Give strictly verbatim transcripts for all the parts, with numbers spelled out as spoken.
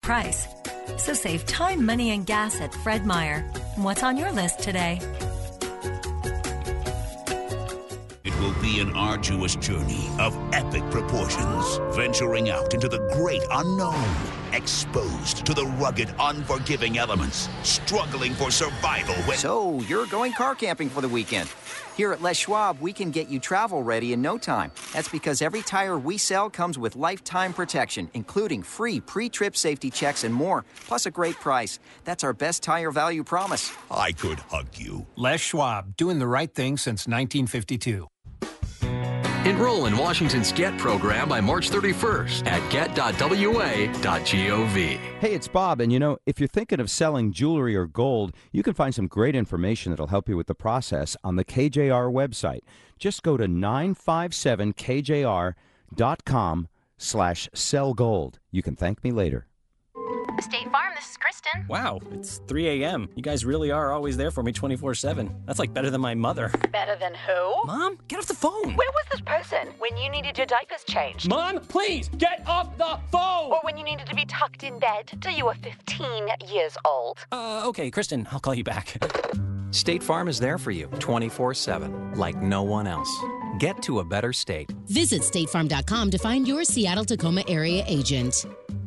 price. So save time, money, and gas at Fred Meyer. What's on your list today? It will be an arduous journey of epic proportions, venturing out into the great unknown, exposed to the rugged, unforgiving elements, struggling for survival when... So, you're going car camping for the weekend. Here at Les Schwab, we can get you travel ready in no time. That's because every tire we sell comes with lifetime protection, including free pre-trip safety checks and more, plus a great price. That's our best tire value promise. I could hug you. Les Schwab, doing the right thing since nineteen fifty-two. Enroll in Washington's GET program by March thirty-first at get dot w a dot gov. Hey, it's Bob, and you know, if you're thinking of selling jewelry or gold, you can find some great information that'll help you with the process on the K J R website. Just go to nine five seven k j r dot com slash sell gold. You can thank me later. State Farm, this is Kristen. Wow, it's three a.m. You guys really are always there for me twenty-four seven. That's like better than my mother. Better than who? Mom, get off the phone. Where was this person when you needed your diapers changed? Mom, please, get off the phone! Or when you needed to be tucked in bed till you were fifteen years old? Uh, okay, Kristen, I'll call you back. State Farm is there for you twenty-four seven, like no one else. Get to a better state. Visit state farm dot com to find your Seattle-Tacoma area agent.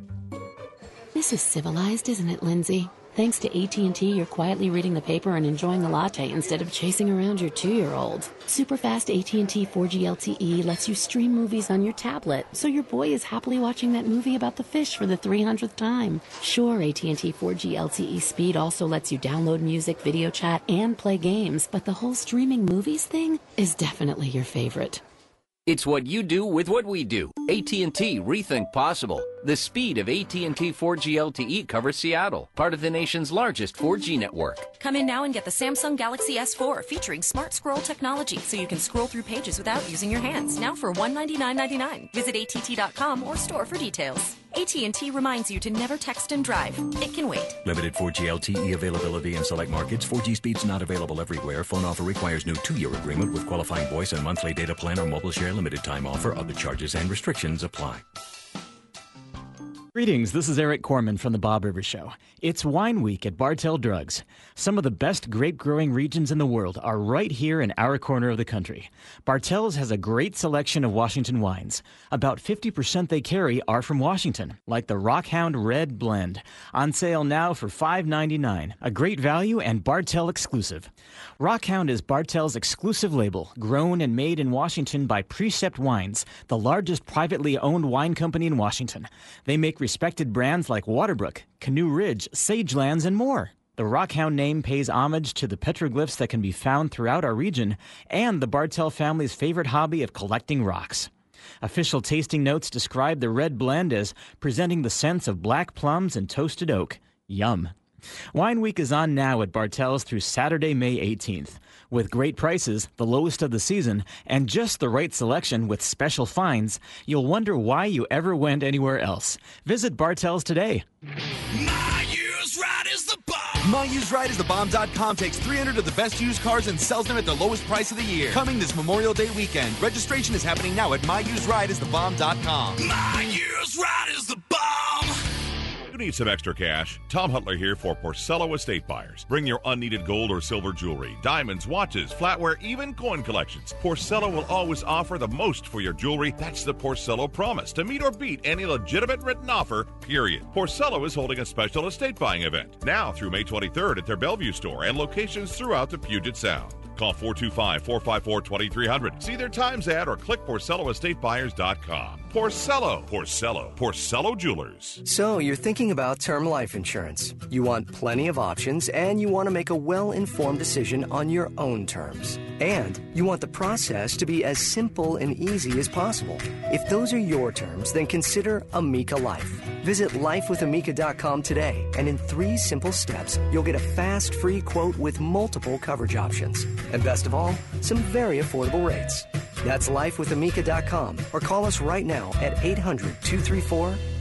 This is civilized, isn't it, Lindsay? Thanks to A T and T, you're quietly reading the paper and enjoying a latte instead of chasing around your two-year-old. Superfast A T and T four G L T E lets you stream movies on your tablet, so your boy is happily watching that movie about the fish for the three hundredth time. Sure, A T and T four G L T E speed also lets you download music, video chat, and play games, but the whole streaming movies thing is definitely your favorite. It's what you do with what we do. A T and T Rethink Possible. The speed of A T and T four G L T E covers Seattle, part of the nation's largest four G network. Come in now and get the Samsung Galaxy S four featuring Smart Scroll technology so you can scroll through pages without using your hands. Now for one hundred ninety-nine dollars and ninety-nine cents. Visit A T T dot com or store for details. A T and T reminds you to never text and drive. It can wait. Limited four G L T E availability in select markets. four G speeds not available everywhere. Phone offer requires new two-year agreement with qualifying voice and monthly data plan or mobile share. Limited time offer. Other charges and restrictions apply. Greetings, this is Eric Corman from The Bob Rivers Show. It's Wine Week at Bartell Drugs. Some of the best grape-growing regions in the world are right here in our corner of the country. Bartell's has a great selection of Washington wines. About fifty percent they carry are from Washington, like the Rockhound Red Blend. On sale now for five dollars and ninety-nine cents. A great value and Bartell exclusive. Rockhound is Bartell's exclusive label, grown and made in Washington by Precept Wines, the largest privately owned wine company in Washington. They make respected brands like Waterbrook, Canoe Ridge, Sagelands, and more. The Rockhound name pays homage to the petroglyphs that can be found throughout our region and the Bartell family's favorite hobby of collecting rocks. Official tasting notes describe the red blend as presenting the scents of black plums and toasted oak. Yum. Wine Week is on now at Bartell's through Saturday, May eighteenth. With great prices, the lowest of the season, and just the right selection with special finds, you'll wonder why you ever went anywhere else. Visit Bartell's today. My used ride is the bomb. My Used Ride is the bomb dot com takes three hundred of the best used cars and sells them at the lowest price of the year. Coming this Memorial Day weekend. Registration is happening now at my used ride is the bomb dot com. My used ride is the bomb. You need some extra cash? Tom Hutler here for Porcello Estate Buyers. Bring your unneeded gold or silver jewelry, diamonds, watches, flatware, even coin collections. Porcello will always offer the most for your jewelry. That's the Porcello promise, to meet or beat any legitimate written offer, period. Porcello is holding a special estate buying event now through May twenty-third at their Bellevue store and locations throughout the Puget Sound. Call four two five, four five four, two three zero zero. See their times ad or click porcello estate buyers dot com. Porcello, Porcello, Porcello Jewelers. So you're thinking about term life insurance. You want plenty of options and you want to make a well-informed decision on your own terms. And you want the process to be as simple and easy as possible. If those are your terms, then consider Amica Life. Visit life with amica dot com today, and in three simple steps, you'll get a fast, free quote with multiple coverage options. And best of all, some very affordable rates. That's life with amica dot com, or call us right now at eight hundred, two three four, LIFE.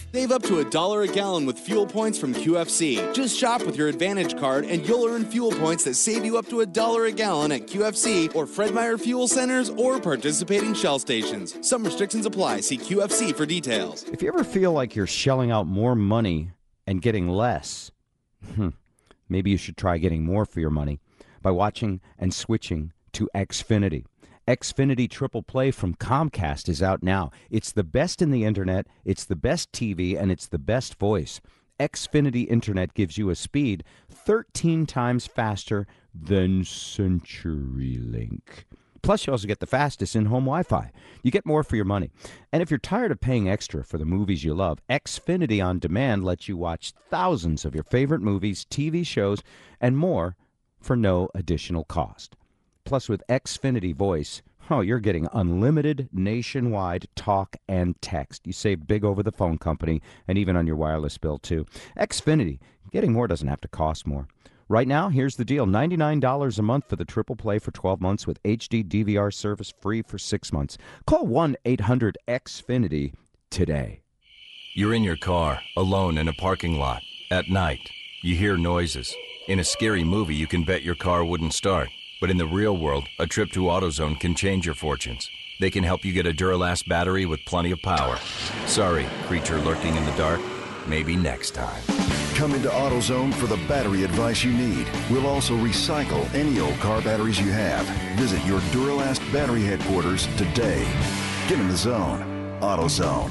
Save up to a dollar a gallon with fuel points from Q F C. Just shop with your Advantage card and you'll earn fuel points that save you up to a dollar a gallon at Q F C or Fred Meyer fuel centers or participating Shell stations. Some restrictions apply. See Q F C for details. If you ever feel like you're shelling out more money and getting less, maybe you should try getting more for your money by watching and switching to Xfinity. Xfinity Triple Play from Comcast is out now. It's the best in the internet, it's the best T V, and it's the best voice. Xfinity Internet gives you a speed thirteen times faster than CenturyLink. Plus, you also get the fastest in-home Wi-Fi. You get more for your money. And if you're tired of paying extra for the movies you love, Xfinity On Demand lets you watch thousands of your favorite movies, T V shows, and more for no additional cost. Plus, with Xfinity Voice, oh, you're getting unlimited nationwide talk and text. You save big over the phone company and even on your wireless bill, too. Xfinity, getting more doesn't have to cost more. Right now, here's the deal. ninety-nine dollars a month for the Triple Play for twelve months with H D D V R service free for six months. Call one eight hundred X Finity today. You're in your car, alone in a parking lot, at night. You hear noises. In a scary movie, you can bet your car wouldn't start. But in the real world, a trip to AutoZone can change your fortunes. They can help you get a Duralast battery with plenty of power. Sorry, creature lurking in the dark. Maybe next time. Come into AutoZone for the battery advice you need. We'll also recycle any old car batteries you have. Visit your Duralast battery headquarters today. Get in the zone. AutoZone.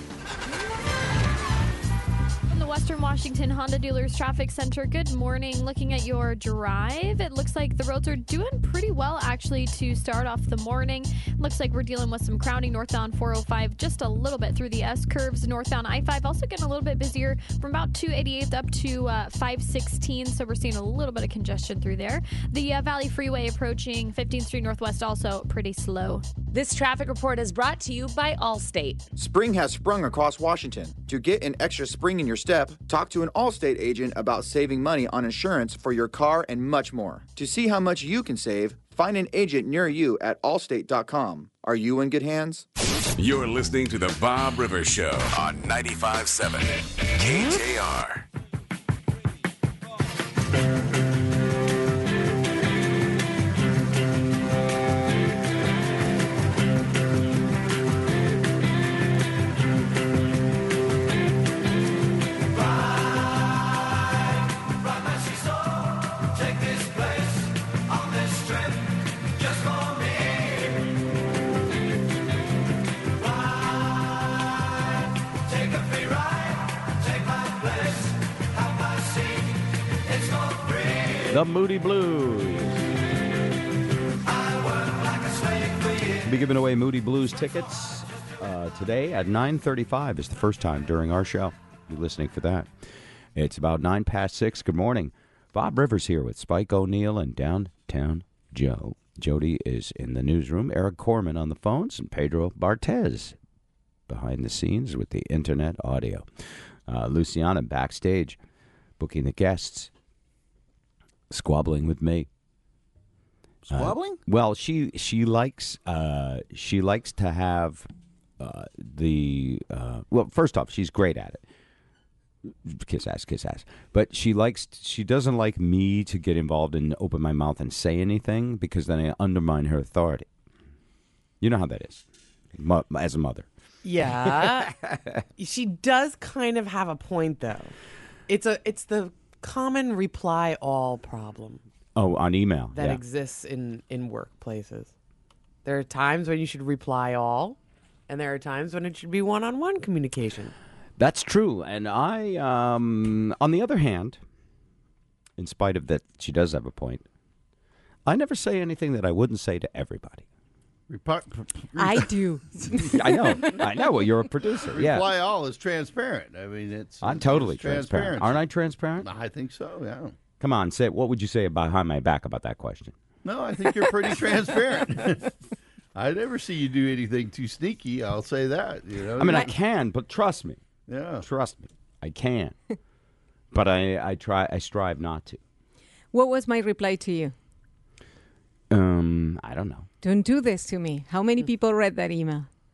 Western Washington Honda Dealers Traffic Center. Good morning. Looking at your drive, it looks like the roads are doing pretty well, actually, to start off the morning. Looks like we're dealing with some crowding northbound four oh five, just a little bit through the S-curves. Northbound I five also getting a little bit busier from about two eighty-eighth up to uh, five sixteen, so we're seeing a little bit of congestion through there. The uh, Valley Freeway approaching fifteenth Street Northwest also pretty slow. This traffic report is brought to you by Allstate. Spring has sprung across Washington. To get an extra spring in your step, talk to an Allstate agent about saving money on insurance for your car and much more. To see how much you can save, find an agent near you at allstate dot com. Are you in good hands? You're listening to The Bob Rivers Show on ninety-five point seven K J R. The Moody Blues. We'll be giving away Moody Blues tickets uh, today at nine thirty-five is the first time during our show. Be listening for that. It's about nine past six. Good morning. Bob Rivers here with Spike O'Neill and Downtown Joe. Jody is in the newsroom. Eric Corman on the phones and Pedro Bartez behind the scenes with the internet audio. Uh, Luciana backstage booking the guests. Squabbling with me. Squabbling? Uh, well, she she likes uh, she likes to have uh, the uh, well. First off, she's great at it. Kiss ass, kiss ass. But she likes she doesn't like me to get involved and open my mouth and say anything because then I undermine her authority. You know how that is, Mo- as a mother. Yeah, she does kind of have a point though. It's a it's the common reply all problem. Oh, on email. That yeah. exists in, in workplaces. There are times when you should reply all, and there are times when it should be one-on-one communication. That's true. And I, um, on the other hand, in spite of that, she does have a point. I never say anything that I wouldn't say to everybody. I do. I know. I know. Well, you're a producer. Yeah. Reply all is transparent. I mean, it's. I'm it's, totally it's transparent. Aren't I transparent? I think so. Yeah. Come on, say what would you say behind my back about that question? No, I think you're pretty transparent. I never see you do anything too sneaky. I'll say that. You know. I mean, I can, but trust me. Yeah. Trust me, I can. But I, I try. I strive not to. What was my reply to you? Um, I don't know. Don't do this to me. How many people read that email?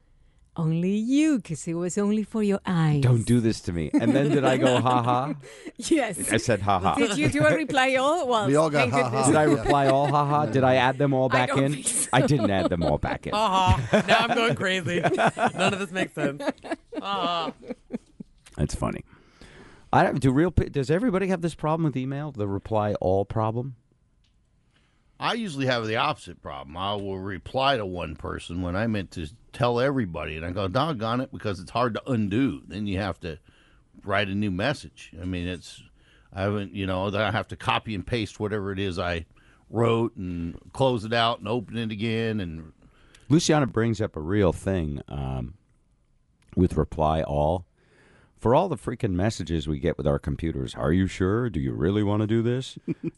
Only you, because it was only for your eyes. Don't do this to me. And then did I go ha ha? Yes. I said ha ha. Did you do a reply all? Well, We all got thank ha goodness. ha. Did I reply all ha ha? Did I add them all I back don't in? think so. I didn't add them all back in. Uh-huh. Now I'm going crazy. None of this makes sense. Uh-huh. That's funny. I don't, do real. Does everybody have this problem with email? The reply all problem? I usually have the opposite problem. I will reply to one person when I meant to tell everybody, and I go, doggone it, because it's hard to undo. Then you have to write a new message. I mean, it's, I haven't, you know, then I have to copy and paste whatever it is I wrote and close it out and open it again. And Luciana brings up a real thing um, with reply all. For all the freaking messages we get with our computers, are you sure? Do you really want to do this?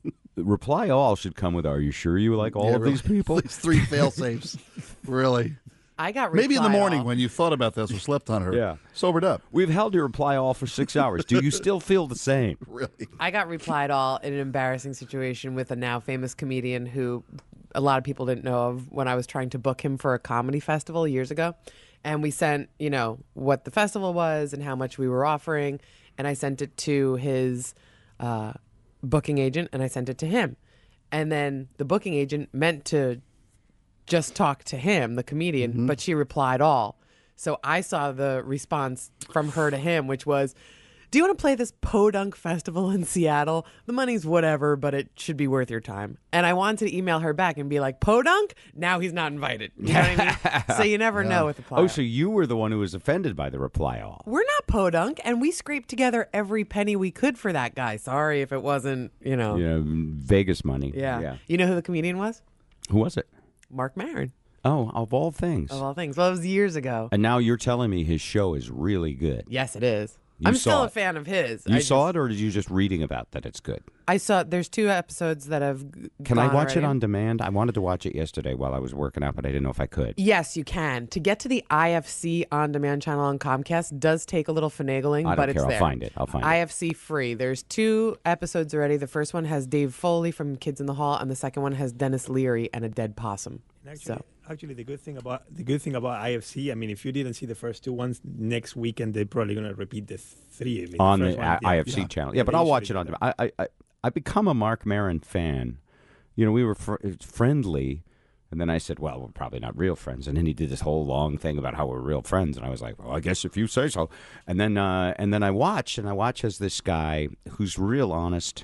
Reply all should come with, are you sure you like all Yeah, of really. these people? These three fail-safes. Really. I got Maybe in the reply morning all. when you thought about this or slept on her. Yeah. Sobered up. We've held your reply all for six hours. Do you still feel the same? Really? I got replied all in an embarrassing situation with a now famous comedian who a lot of people didn't know of when I was trying to book him for a comedy festival years ago. And we sent, you know, what the festival was and how much we were offering. And I sent it to his uh, booking agent and I sent it to him. And then the booking agent meant to just talk to him, the comedian, Mm-hmm. but she replied all. So I saw the response from her to him, which was, do you want to play this Podunk Festival in Seattle? The money's whatever, but it should be worth your time. And I wanted to email her back and be like, Podunk? Now he's not invited. You know what I mean? So you never know with the reply. Oh, so you were the one who was offended by the reply all. We're not Podunk, and we scraped together every penny we could for that guy. Sorry if it wasn't, you know. You know, Vegas money. Yeah. yeah. You know who the comedian was? Who was it? Mark Maron, Oh, of all things. of all things. Well, it was years ago. And now you're telling me his show is really good. Yes, it is. You I'm saw still a it. fan of his. You I saw just- it, or did you just reading about that it's good? I saw. There's two episodes that have. g- Can I gone watch it already. on demand? I wanted to watch it yesterday while I was working out, but I didn't know if I could. Yes, you can. To get to the I F C on demand channel on Comcast does take a little finagling, I don't but it's care. I'll there. find it. I'll find it. I F C free. There's two episodes already. The first one has Dave Foley from Kids in the Hall, and the second one has Dennis Leary and a dead possum. Actually, So actually, the good thing about the good thing about I F C, I mean, if you didn't see the first two ones, next weekend they're probably going to repeat the three I mean, On first the one, I- yeah. IFC Yeah. channel. Yeah, but I'll they watch it usually on do demand. I, I, I, I become a Mark Maron fan. You know, we were fr- friendly, and then I said, well, we're probably not real friends. And then he did this whole long thing about how we're real friends. And I was like, well, I guess if you say so. And then, uh, and then I watched, and I watch as this guy who's real honest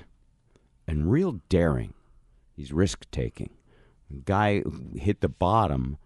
and real daring. He's risk-taking. Guy who hit the bottom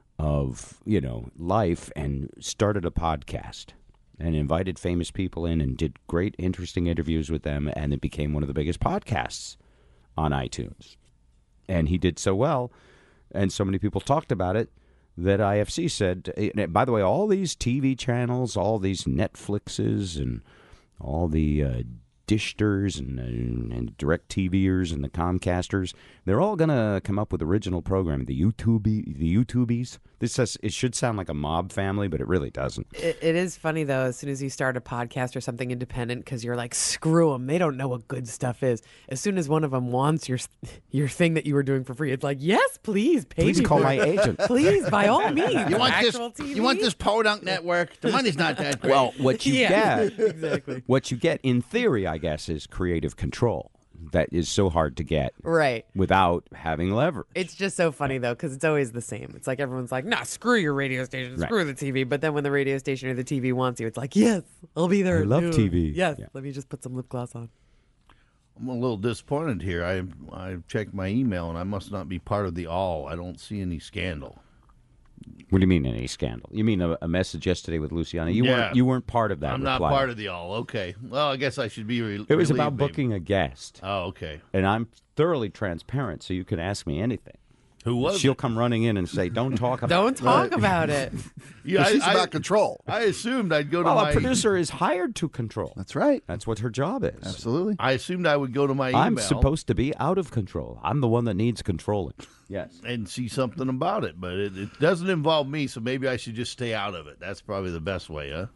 of, you know, life and started a podcast and invited famous people in and did great, interesting interviews with them, and it became one of the biggest podcasts on iTunes. And he did so well, and so many people talked about it, that I F C said, and by the way, all these T V channels, all these Netflixes, and all the uh, Dishters and, and, and Direct TVers and the Comcasters, they're all going to come up with original programming. The YouTube, the YouTubies. This says it should sound like a mob family, but it really doesn't. It, it is funny, though, as soon as you start a podcast or something independent, because you're like, screw them. They don't know what good stuff is. As soon as one of them wants your your thing that you were doing for free, it's like, yes, please, pay Please me call for my it. agent. Please, by all means. You want this? Actual T V? You want this Podunk network? The money's not that great. Well, what you Yeah, get, exactly. what you get in theory, I guess, is creative control. That is so hard to get Right. without having leverage. It's just so funny, though, because it's always the same. It's like everyone's like, nah, screw your radio station, Right. screw the T V. But then when the radio station or the T V wants you, it's like, yes, I'll be there. I love too. T V. Yes, Yeah. let me just put some lip gloss on. I'm a little disappointed here. I I checked my email and I must not be part of the all. I don't see any scandal. What do you mean any scandal? You mean a, a message yesterday with Luciana? You Yeah. weren't. You weren't part of that. I'm not reply. part of the all. Okay. Well, I guess I should be. Re- It was relieved, about maybe. booking a guest. Oh, okay. And I'm thoroughly transparent, so you can ask me anything. Who was She'll it? come running in and say, "Don't talk about. Don't it." talk about it. Yeah, She's I, about I, control. I assumed I'd go to Well, my a producer is hired to control. That's right. That's what her job is. Absolutely. I assumed I would go to my email. I'm supposed to be out of control. I'm the one that needs controlling. Yes. and see something about it, but it, it doesn't involve me, so maybe I should just stay out of it. That's probably the best way, huh?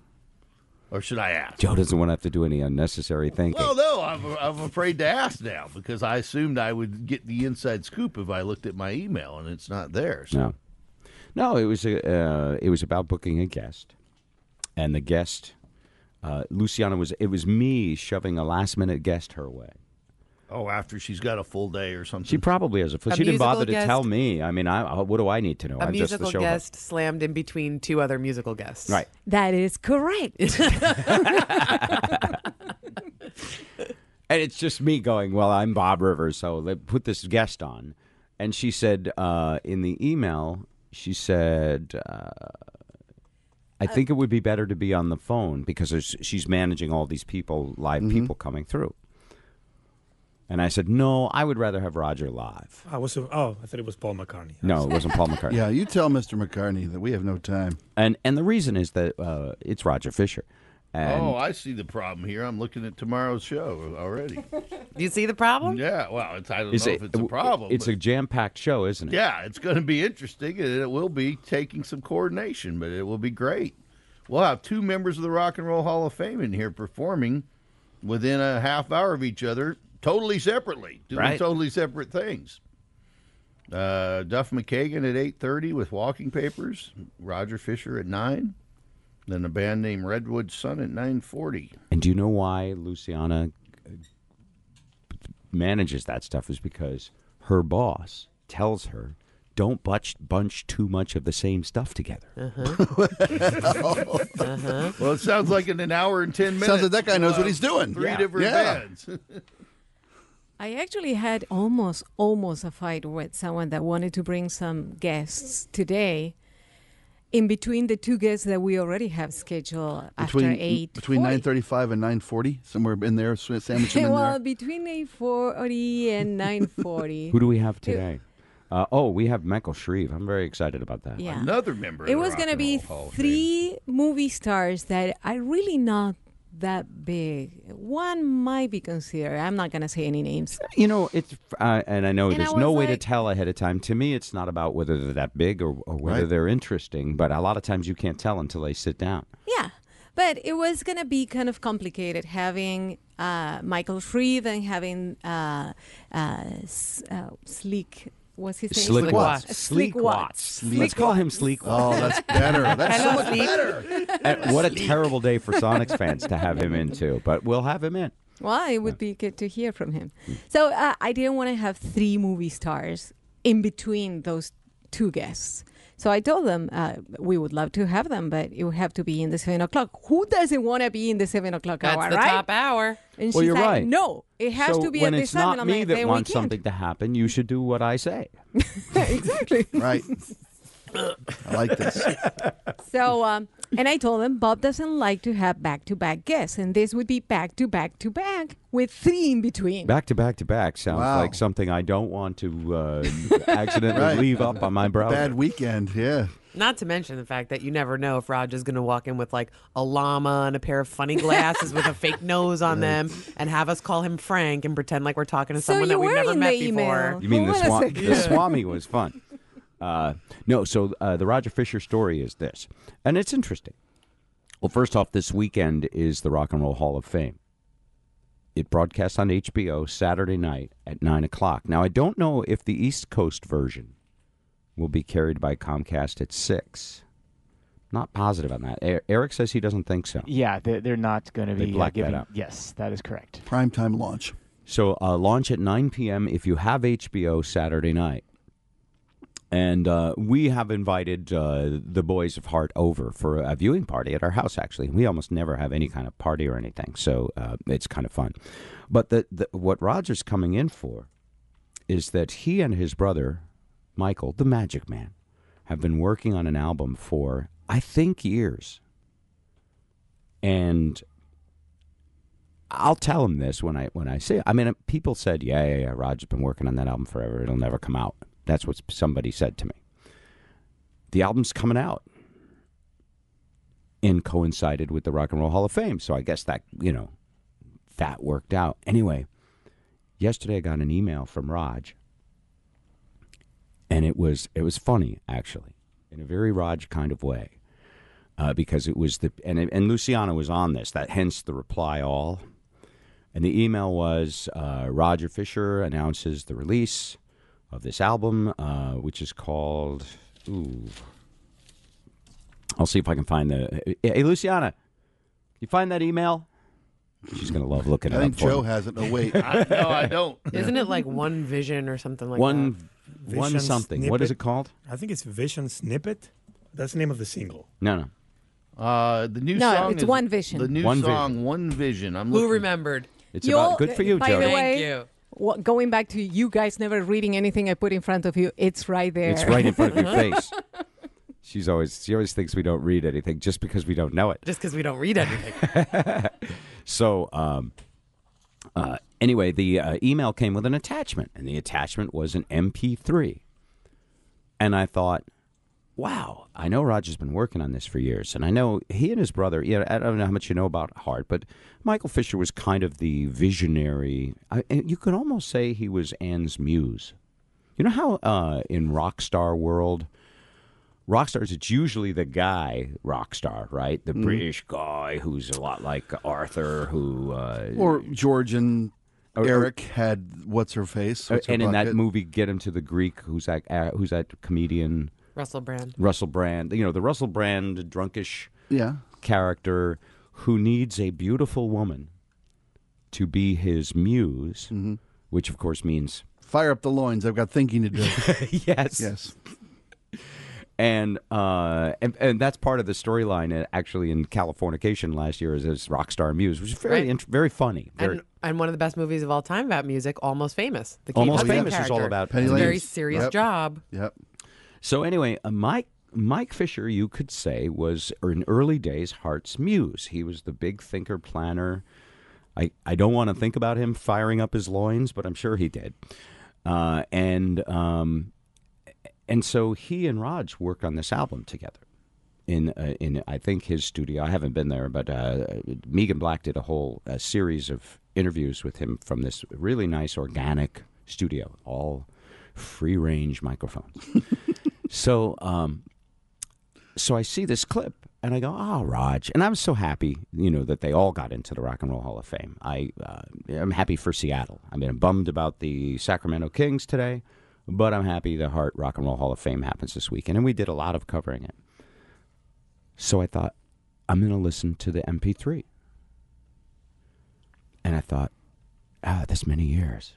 Or should I ask? Joe doesn't want to have to do any unnecessary thinking. Well, no, I'm, I'm afraid to ask now because I assumed I would get the inside scoop if I looked at my email, and it's not there. So. No. No, it was a, uh, it was about booking a guest, and the guest, uh, Luciana was. It was me shoving a last minute guest her way. Oh, after she's got a full day or something. She probably has a full. A She didn't bother to musical tell guest? me. I mean, I, what do I need to know? A I'm just the musical show guest slammed in between two other musical guests. Right. That is correct. And it's just me going, well, I'm Bob Rivers, so they put this guest on. And she said uh, in the email, she said, uh, I think it would be better to be on the phone because there's, she's managing all these people, live Mhm. people coming through. And I said, no, I would rather have Roger live. I was, oh, I thought it was Paul McCartney. No, it wasn't Paul McCartney. Yeah, you tell Mister McCartney that we have no time. And and the reason is that uh, it's Roger Fisher. And Oh, I see the problem here. I'm looking at tomorrow's show already. You see the problem? Yeah, well, it's, I don't Is know it- if it's a problem. It's but- a jam-packed show, isn't it? Yeah, it's going to be interesting, and it will be taking some coordination, but it will be great. We'll have two members of the Rock and Roll Hall of Fame in here performing within a half hour of each other, totally separately, doing Right. totally separate things. Uh, Duff McKagan at eight thirty with Walking Papers, Roger Fisher at nine, then a band named Redwood Sun at nine forty. And do you know why Luciana uh, manages that stuff? Is because her boss tells her, don't bunch, bunch too much of the same stuff together. Uh-huh. uh-huh. Well, it sounds like in an hour and ten minutes. Sounds like that guy knows we'll what he's have doing. Three Yeah. different Yeah. bands. I actually had almost, almost a fight with someone that wanted to bring some guests today in between the two guests that we already have scheduled Between after eight. between nine thirty-five and nine forty, somewhere in there, sandwich them in well, there. between eight forty and nine forty. Who do we have today? Uh, oh, we have Michael Shreve. I'm very excited about that. Yeah. Another member. It was going to be three movie stars that are really not that big. One might be considered. I'm not going to say any names. You know, it's uh, and I know And there's I no was way to like- tell ahead of time. To me, it's not about whether they're that big or, or whether Right. they're interesting. But a lot of times you can't tell until they sit down. Yeah, but it was going to be kind of complicated having uh, Michael Shreve and having uh, uh, S- uh, Sleek. What's his name? Slick Watts. Uh, Sleek Watts. Let's call him Sleek Oh, Watts. that's better. That's so Hello, much Sleek. better. And what a terrible day for Sonics fans to have him in too. But we'll have him in. Well, it would be good to hear from him. So uh, I didn't want to have three movie stars in between those two guests. So I told them uh, we would love to have them, but it would have to be in the seven o'clock. Who doesn't want to be in the seven o'clock That's hour, the right? top hour. And Well, she's you're like, right. no, it has so to be when at this it's time. not And I'm me like, that then we wants can't. something to happen, you should do what I say. Exactly. Right. I like this. So, um, and I told them Bob doesn't like to have back-to-back guests, and this would be back-to-back-to-back with three in between. Back to back to back sounds Wow. like something I don't want to uh, accidentally Right. leave up on my browser. Bad weekend, yeah. Not to mention the fact that you never know if Roger's going to walk in with like a llama and a pair of funny glasses with a fake nose on them and have us call him Frank and pretend like we're talking to So someone you that we've were never in met the before. email. You mean the, Hold on a swa- second. the Swami was fun. Uh, no, so uh, the Roger Fisher story is this, and it's interesting. Well, first off, this weekend is the Rock and Roll Hall of Fame. It broadcasts on H B O Saturday night at nine o'clock. Now, I don't know if the East Coast version will be carried by Comcast at six. Not positive on that. E- Eric says he doesn't think so. Yeah, they're, they're not going to They be uh, blacked that giving. out. Yes, that is correct. Primetime launch. So uh, launch at nine p.m. if you have H B O Saturday night. And uh, we have invited uh, the Boys of Heart over for a viewing party at our house, actually. We almost never have any kind of party or anything, so uh, it's kind of fun. But the, the, what Roger's coming in for is that he and his brother, Michael, the Magic Man, have been working on an album for, I think, years. And I'll tell him this when I when I say it. I mean, people said, yeah, yeah, yeah, Roger's been working on that album forever. It'll never come out. That's what somebody said to me. The album's coming out and coincided with the Rock and Roll Hall of Fame. So I guess that, you know, that worked out. Anyway, yesterday I got an email from Raj, and it was it was funny, actually, in a very Raj kind of way, uh, because it was the and and Luciana was on this. That hence the reply all, and the email was uh, Roger Fisher announces the release of this album, uh, which is called ooh, I'll see if I can find the. Hey, Luciana, you find that email? She's going to love looking I it think up for Joe me. has it. No, wait. I, no, I don't. Isn't it like One Vision or something like One, that? one Vision something. Snippet. What is it called? I think it's Vision Snippet. That's the name of the single. No, no. Uh, the new No, song it's is One Vision. The new One song, Vision. One Vision. I'm Who looking- remembered? It's You'll- about good for you, by Joe. the Thank way, you. wha- going back to you guys never reading anything I put in front of you, it's right there. It's right in front of your face. She's always she always thinks we don't read anything just because we don't know it. Just because we don't read anything. So, um, uh, anyway, the uh, email came with an attachment, and the attachment was an M P three. And I thought, wow, I know Roger's been working on this for years, and I know he and his brother, yeah, I don't know how much you know about Heart, but Michael Fisher was kind of the visionary. I, and you could almost say he was Ann's muse. You know how uh, in rock star world, rock stars, it's usually the guy rock star, right? The Mhm. British guy who's a lot like Arthur, who uh, Or George and Or- or- Eric had what's her face, uh, What's Her and in that Bucket? movie, Get Him to the Greek, who's that? Uh, who's that comedian? Russell Brand. Russell Brand. You know, the Russell Brand drunkish Yeah. character who needs a beautiful woman to be his muse, Mm-hmm. which of course means Fire up the loins. I've got thinking to do. yes, yes. And, uh, and and that's part of the storyline. uh, Actually, in Californication last year, is this rock star muse, which is very Right. int- very funny. Very, And, and one of the best movies of all time about music, Almost Famous. The Kate Almost Hudson Famous is all character. about It's a Penny very Lane. serious Yep. job. Yep. So anyway, uh, Mike Mike Fisher, you could say, was or in early days Hart's muse. He was the big thinker, planner. I, I don't want to think about him firing up his loins, but I'm sure he did. Uh, and um, and so he and Raj worked on this album together. In uh, in I think his studio. I haven't been there, but uh, Megan Black did a whole uh, series of interviews with him from this really nice organic studio, all free range microphones. so um, so I see this clip and I go, oh, Raj, and I'm so happy, you know, that they all got into the Rock and Roll Hall of Fame. I uh, I'm happy for Seattle. I mean, I'm bummed about the Sacramento Kings today, but I'm happy the Heart Rock and Roll Hall of Fame happens this weekend, and we did a lot of covering it. So I thought, I'm going to listen to the M P three. And I thought, ah, this many years.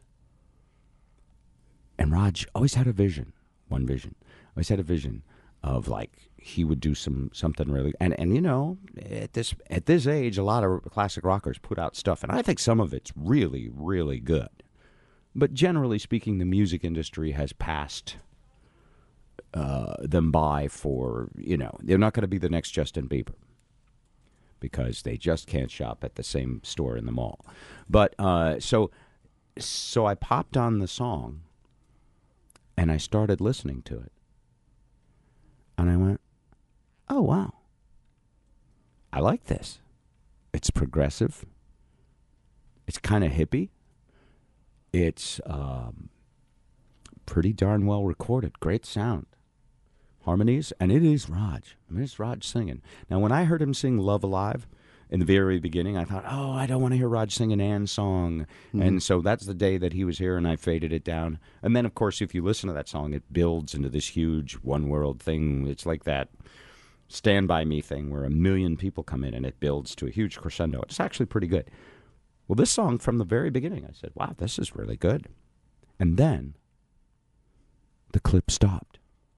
And Raj always had a vision, one vision. Always had a vision of like he would do some something really, and and you know at this at this age, a lot of classic rockers put out stuff, and I think some of it's really really good. But generally speaking, the music industry has passed uh, them by for, you know, they're not going to be the next Justin Bieber because they just can't shop at the same store in the mall. But uh, so so I popped on the song and I started listening to it. And I went, oh, wow. I like this. It's progressive. It's kind of hippie. It's um, pretty darn well recorded. Great sound. Harmonies. And it is Raj. I mean, it's Raj singing. Now, when I heard him sing Love Alive in the very beginning, I thought, oh, I don't want to hear Raj sing an Ann song. Mhm. And so that's the day that he was here, and I faded it down. And then, of course, if you listen to that song, it builds into this huge one-world thing. It's like that Stand By Me thing where a million people come in, and it builds to a huge crescendo. It's actually pretty good. Well, this song, from the very beginning, I said, wow, this is really good. And then the clip stopped.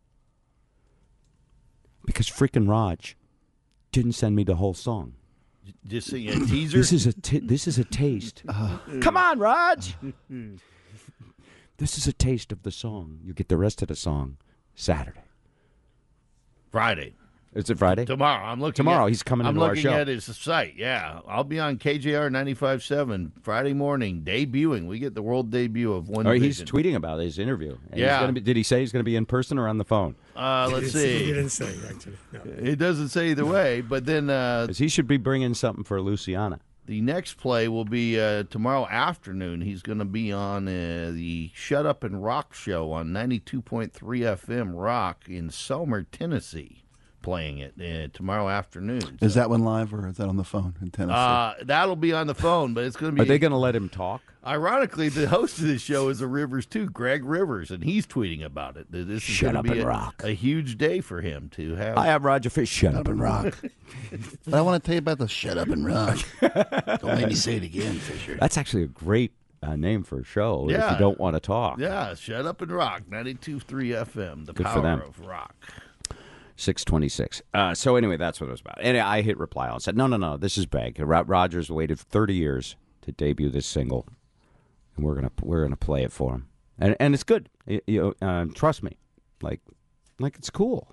Because freaking Raj didn't send me the whole song. Just sing a teaser. This is a t- this is a taste. Come on, Raj. This is a taste of the song. You get the rest of the song Saturday. Friday. Is it Friday? Tomorrow. I'm looking. Tomorrow at, he's coming I'm into our looking show. at his site. Yeah, I'll be on K J R ninety-five point seven Friday morning, debuting. We get the world debut of One Oh, he's Vision. tweeting about his interview. And he's Yeah. gonna be, did he say he's going to be in person or on the phone? Uh, let's He see. didn't say, actually. No. It doesn't say either way, but then uh, 'Cause he should be bringing something for Luciana. the next play will be uh, tomorrow afternoon. He's going to be on uh, the Shut Up and Rock show on ninety-two point three F M Rock in Selmer, Tennessee. playing it uh, tomorrow afternoon. Is that one live or is that on the phone in Tennessee? Uh, that'll be on the phone, but it's going to be. Are they going to let him talk? Ironically, the host of this show is a Rivers too, Greg Rivers, and he's tweeting about it. This is Shut going up to be and a, rock. a huge day for him to have. I am Roger Fish. Shut up and rock. But I want to tell you about the shut up and rock. Don't make me say it again, Fisher. That's actually a great uh, name for a show if Yeah. you don't want to talk. Yeah, shut up and rock. ninety-two point three F M, the Good for power them. of rock. six twenty-six. Uh, so anyway, that's what it was about. And I hit reply all and said, no, no, no, this is big. Ro- Rogers waited thirty years to debut this single, and we're gonna we're gonna play it for him. And and it's good. You, you uh, trust me, like like it's cool.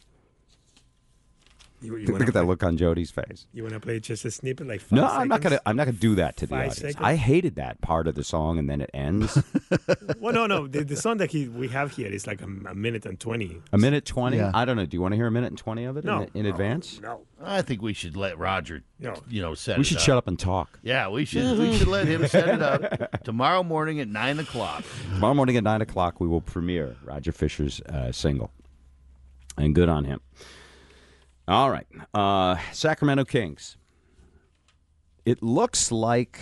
You, you Look wanna at that play- look on Jody's face. You want to play just a snippet, like five No, seconds? I'm not gonna. I'm not gonna do that to the Five audience. seconds? I hated that part of the song, and then it ends. Well, no, no. The, the song that he, we have here is like a, a minute and twenty. A minute twenty. Yeah. I don't know. Do you want to hear a minute and twenty of it No, in, in no, advance? No. I think we should let Roger, No. you know, set We it should up. shut up and talk. Yeah, we should. We should let him set it up tomorrow morning at nine o'clock. Tomorrow morning at nine o'clock, we will premiere Roger Fisher's uh, single, and good on him. All right, uh, Sacramento Kings. It looks like,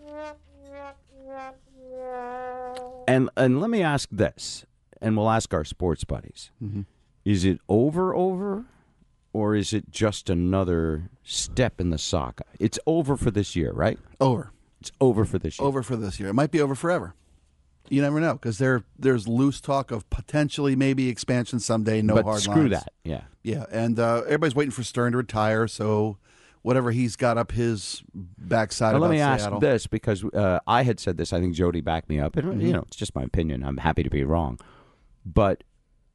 and and let me ask this, and we'll ask our sports buddies: Mhm. Is it over, over, or is it just another step in the saga? It's over for this year, right? Over. It's over for this year. Over for this year. It might be over forever. You never know because there there's loose talk of potentially maybe expansion someday. No But hard screw lines. that. Yeah. Yeah, and uh, everybody's waiting for Stern to retire. So whatever he's got up his backside Now, about let me Seattle. ask this because uh, I had said this. I think Jody backed me up. And, Mhm. You know, it's just my opinion. I'm happy to be wrong. But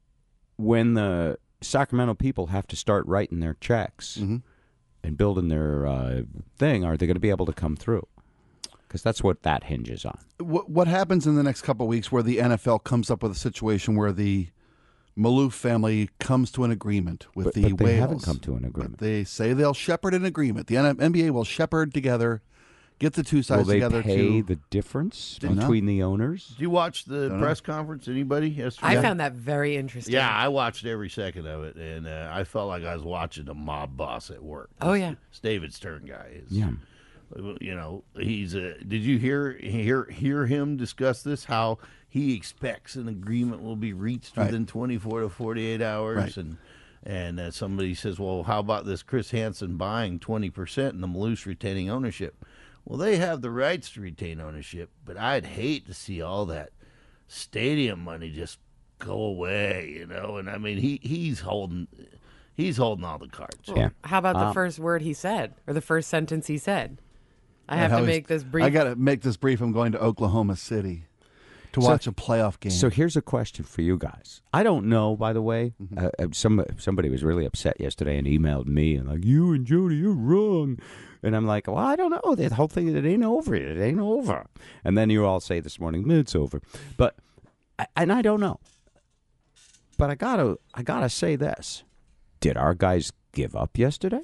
when the Sacramento people have to start writing their checks Mm-hmm. and building their uh, thing, are they going to be able to come through? Because that's what that hinges on. What, what happens in the next couple of weeks where the N F L comes up with a situation where the Maloof family comes to an agreement with But- the but they Whales? haven't come to an agreement. But they say they'll shepherd an agreement. The N B A will shepherd together, get the two sides Will they together pay to the difference Don't know. between the owners? Did you watch the Don't know. press conference? Anybody yesterday? I found that very interesting. Yeah, I watched every second of it, and uh, I felt like I was watching a mob boss at work. Oh, yeah. This David Stern guy is. Yeah. You know, he's. Uh, did you hear hear hear him discuss this? How he expects an agreement will be reached Right. within twenty-four to forty-eight hours, Right. and and uh, somebody says, well, how about this Chris Hansen buying twenty percent and the Maloof retaining ownership? Well, they have the rights to retain ownership, but I'd hate to see all that stadium money just go away, you know. And I mean, he he's holding he's holding all the cards. Yeah. How about the Um, first word he said, or the first sentence he said? I have How to he's- make this brief. I got to make this brief. I'm going to Oklahoma City to So- watch a playoff game. So here's a question for you guys. I don't know, by the way. Mm-hmm. Uh, uh, some somebody was really upset yesterday and emailed me and like, you and Jody, you're wrong. And I'm like, well, I don't know. The whole thing, it ain't over. It ain't over. And then you all say this morning, it's over. But I- and I don't know. But I gotta, I gotta say this: Did our guys give up yesterday?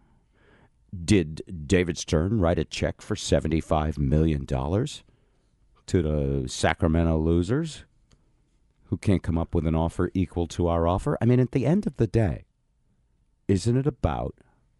Did David Stern write a check for seventy-five million dollars to the Sacramento losers who can't come up with an offer equal to our offer? I mean, at the end of the day, isn't it about,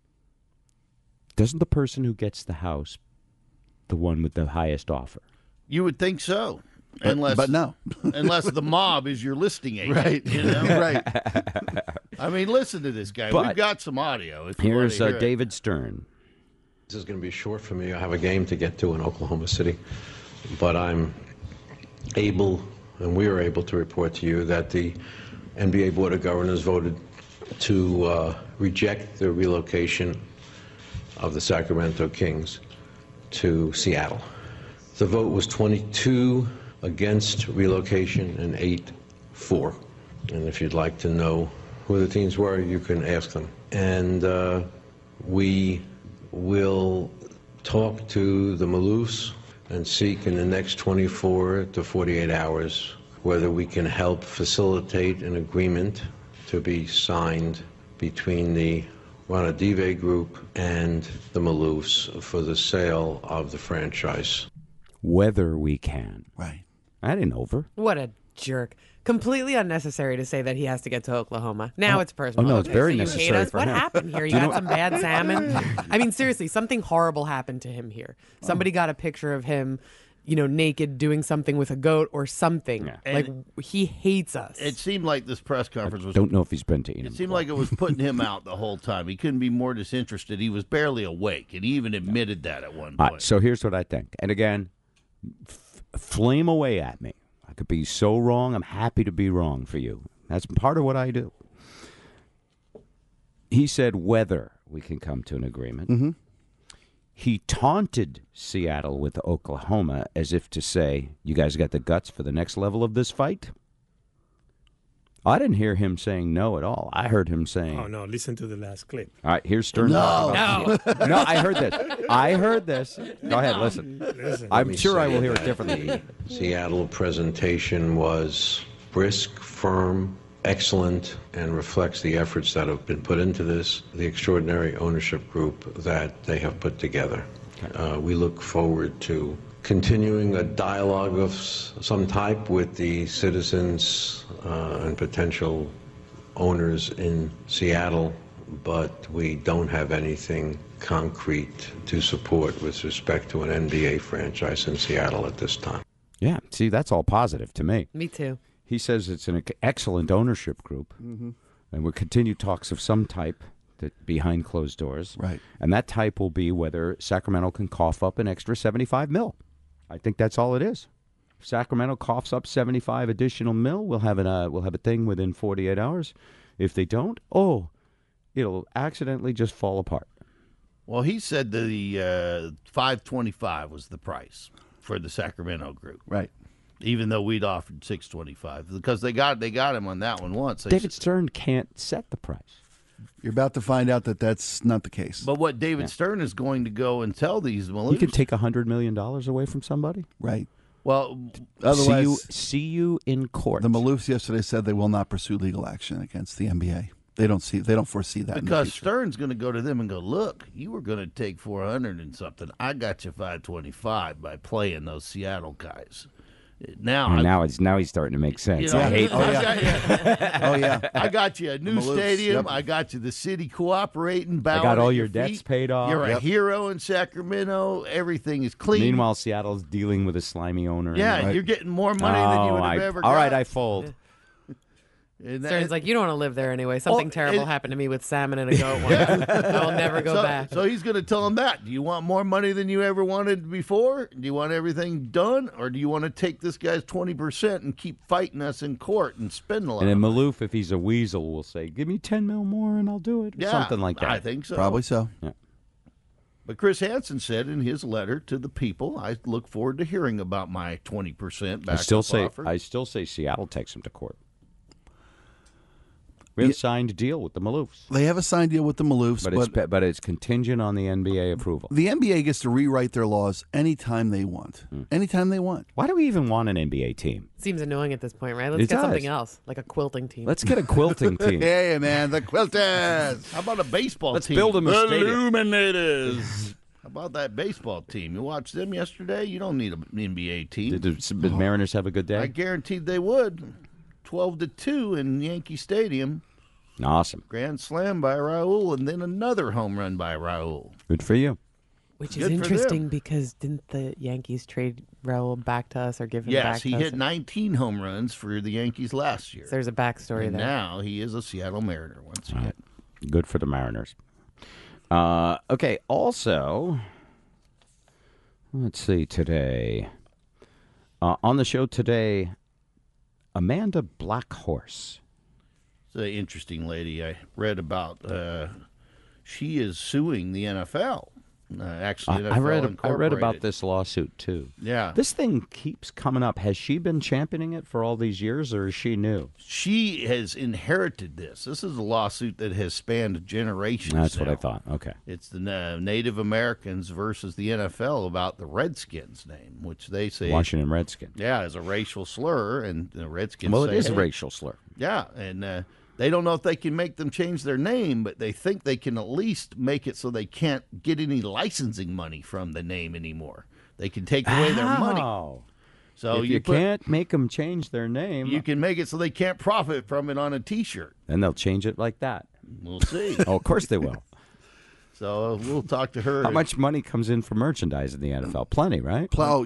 doesn't the person who gets the house the one with the highest offer? You would think so. But- Unless, but no. unless the mob is your listing agent, Right. You know? Right. I mean, listen to this guy. But We've got some audio. If you Here's want uh, to hear it. David Stern. This is going to be short for me. I have a game to get to in Oklahoma City, but I'm able, and we are able to report to you that the N B A Board of Governors voted to uh, reject the relocation of the Sacramento Kings to Seattle. The vote was twenty-two against relocation and eight for. And if you'd like to know who the teams were, you can ask them. And uh, we will talk to the Maloofs and seek in the next twenty-four to forty-eight hours whether we can help facilitate an agreement to be signed between the Ranadive Group and the Maloofs for the sale of the franchise. Whether we can. Right. That ain't over. What a jerk. Completely unnecessary to say that he has to get to Oklahoma. Now Oh. it's personal. Oh, no, it's Okay, very so you necessary hate us? for What him. happened here? You Do you got know- some bad salmon? I mean, seriously, something horrible happened to him here. Somebody got a picture of him, you know, naked doing something with a goat or something. Like, he hates us. It seemed like this press conference was. Don't know if he's been to Enum. It seemed like it was putting him out the whole time. He couldn't be more disinterested. He was barely awake, and he even admitted that at one All point. right, so here's what I think. And again, f- flame away at me. I could be so wrong. I'm happy to be wrong for you. That's part of what I do. He said whether we can come to an agreement. Mm-hmm. He taunted Seattle with Oklahoma as if to say, you guys got the guts for the next level of this fight? I didn't hear him saying no at all. I heard him saying... Oh, no, listen to the last clip. All right, here's Stern. No. no, no, I heard this. I heard this. Go ahead, listen. Listen. I'm Let me sure I say will hear it that differently. The Seattle presentation was brisk, firm, excellent, and reflects the efforts that have been put into this, the extraordinary ownership group that they have put together. Uh, we look forward to continuing a dialogue of s- some type with the citizens uh, and potential owners in Seattle, but we don't have anything concrete to support with respect to an N B A franchise in Seattle at this time. Yeah, see, that's all positive to me. Me too. He says it's an excellent ownership group, Mhm. and we'll continue talks of some type that behind closed doors. Right. And that type will be whether Sacramento can cough up an extra seventy-five mil. I think that's all it is. If Sacramento coughs up seventy-five additional mil, we'll have an uh, we'll have a thing within forty-eight hours. If they don't, oh, it'll accidentally just fall apart. Well, he said the uh, five twenty-five was the price for the Sacramento group. Right. Even though we'd offered six twenty-five because they got they got him on that one once. They David Stern can't set the price. You're about to find out that that's not the case. But what David Yeah. Stern is going to go and tell these You Maloofs, can take a hundred million dollars away from somebody. Right. well, Otherwise, see you, see you in court. the Maloofs yesterday said they will not pursue legal action against the N B A. They don't see. They don't foresee that. in the because future. Stern's going to go to them and go, look, you were going to take four hundred and something. I got you five twenty-five by playing those Seattle guys. Now, And I- now it's now he's starting to make sense. You know, I hate I that. got you- Oh, yeah. I got you a new Maloofs, stadium. yep. I got you the city cooperating. I got bowing all at your feet. debts paid off. You're a Yep. hero in Sacramento. Everything is clean. Meanwhile, Seattle's dealing with a slimy owner. yeah, you're getting more money than you Oh, would have I- ever all got. right, I fold. And that- Stern's like, you don't want to live there anyway. Something Oh, terrible it- happened to me with salmon and a goat once. I'll never go so, back. So he's going to tell them that. Do you want more money than you ever wanted before? Do you want everything done? Or do you want to take this guy's twenty percent and keep fighting us in court and spend a lot And of then money? Maloof, if he's a weasel, will say, "Give me ten mil more, and I'll do it." Yeah, Something like that. I think so. Probably so. Yeah. But Chris Hansen said in his letter to the people, I look forward to hearing about my twenty percent I back still say, offer. I still say, Seattle takes him to court. We have a signed deal with the Maloofs, They have a signed deal with the Maloofs, but but, it's pe- but it's contingent on the N B A approval. the N B A gets to rewrite their laws anytime they want. Hmm. Anytime they want. Why do we even want an N B A team? Seems annoying at this point, right? Let's It get does. something else, like a quilting team. Let's get a quilting team. Hey, man, the Quilters. How about a baseball Let's team? build 'em a the stadium. Illuminators. How about that baseball team? You watched them yesterday? You don't need an N B A team. Did the did Mariners have a good I day? guaranteed they would. twelve to two in Yankee Stadium. Awesome. Grand slam by Raul, and then another home run by Raul. Good for you. Which Good is for interesting them. because didn't the Yankees trade Raul back to us or give him Yes, back he to hit us? nineteen home runs for the Yankees last year. So there's a backstory and there. now he is a Seattle Mariner once All again. right. Good for the Mariners. Uh, okay. Also, let's see today uh, on the show today, Amanda Blackhorse. It's an interesting lady I read about. Uh, she is suing the N F L. Uh, actually, N F L I read. I read Incorporated. about this lawsuit too. Yeah. This thing keeps coming up. Has she been championing it for all these years, or is she new? She has inherited this. This is a lawsuit that has spanned generations. That's what I now. thought. Okay. It's the uh, Native Americans versus the N F L about the Redskins name, which they say Washington Redskins. yeah, is a racial slur, and the Redskins. Well, it say, is a hey, racial slur. Yeah, and uh, they don't know if they can make them change their name, but they think they can at least make it so they can't get any licensing money from the name anymore. They can take away their money. Oh. So if you, you, put, can't make them change their name, you can make it so they can't profit from it on a T-shirt. then they'll change it like that. We'll see. Oh, of course they will. So uh, we'll talk to her. How much money comes in for merchandise in the N F L? Plenty, right? Plow.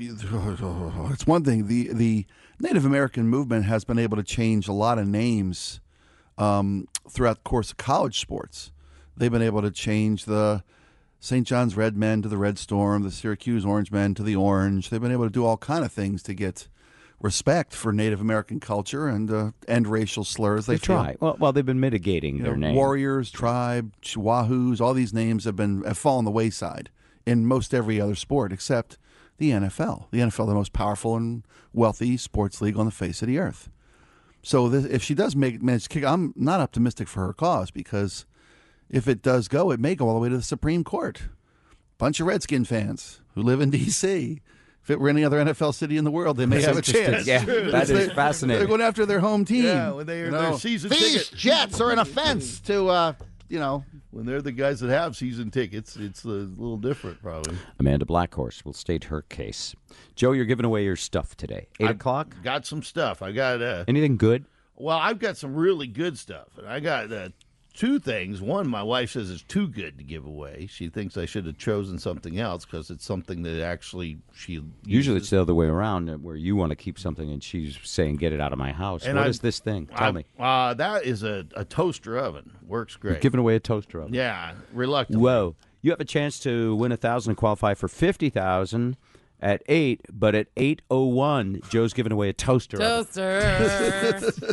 It's one thing. The the Native American movement has been able to change a lot of names um, throughout the course of college sports. They've been able to change the Saint John's Red Men to the Red Storm, the Syracuse Orange Men to the Orange. They've been able to do all kind of things to get respect for Native American culture and uh, end racial slurs. They, they try. Well, well, they've been mitigating you their know, name. Warriors, Tribe, Chihuahuas, all these names have been have fallen the wayside in most every other sport except the N F L. The N F L, the most powerful and wealthy sports league on the face of the earth. So this, if she does make manage to kick, I'm not optimistic for her cause because if it does go, it may go all the way to the Supreme Court. Bunch of Redskin fans who live in D C If it were any other N F L city in the world, they may That's have a chance. Yeah, that is fascinating. They're going after their home team. Yeah, when they are you their know. season These ticket. Jets are an offense to, uh, you know. When they're the guys that have season tickets, it's a little different, probably. Amanda Blackhorse will state her case. Joe, you're giving away your stuff today. Eight I've o'clock? Got some stuff. I got uh, Anything good? Well, I've got some really good stuff. And I got uh, two things. One, my wife says is too good to give away. She thinks I should have chosen something else because it's something that actually she uses. Usually it's the other way around, uh, where you want to keep something and she's saying, get it out of my house. And What I- is this thing? Tell I- me. Uh, that is a, a toaster oven. Works great. You're giving away a toaster oven. Yeah, reluctantly. Whoa. You have a chance to win one thousand dollars and qualify for fifty thousand dollars at eight, but at eight oh one, Joe's giving away a toaster oven. Toaster.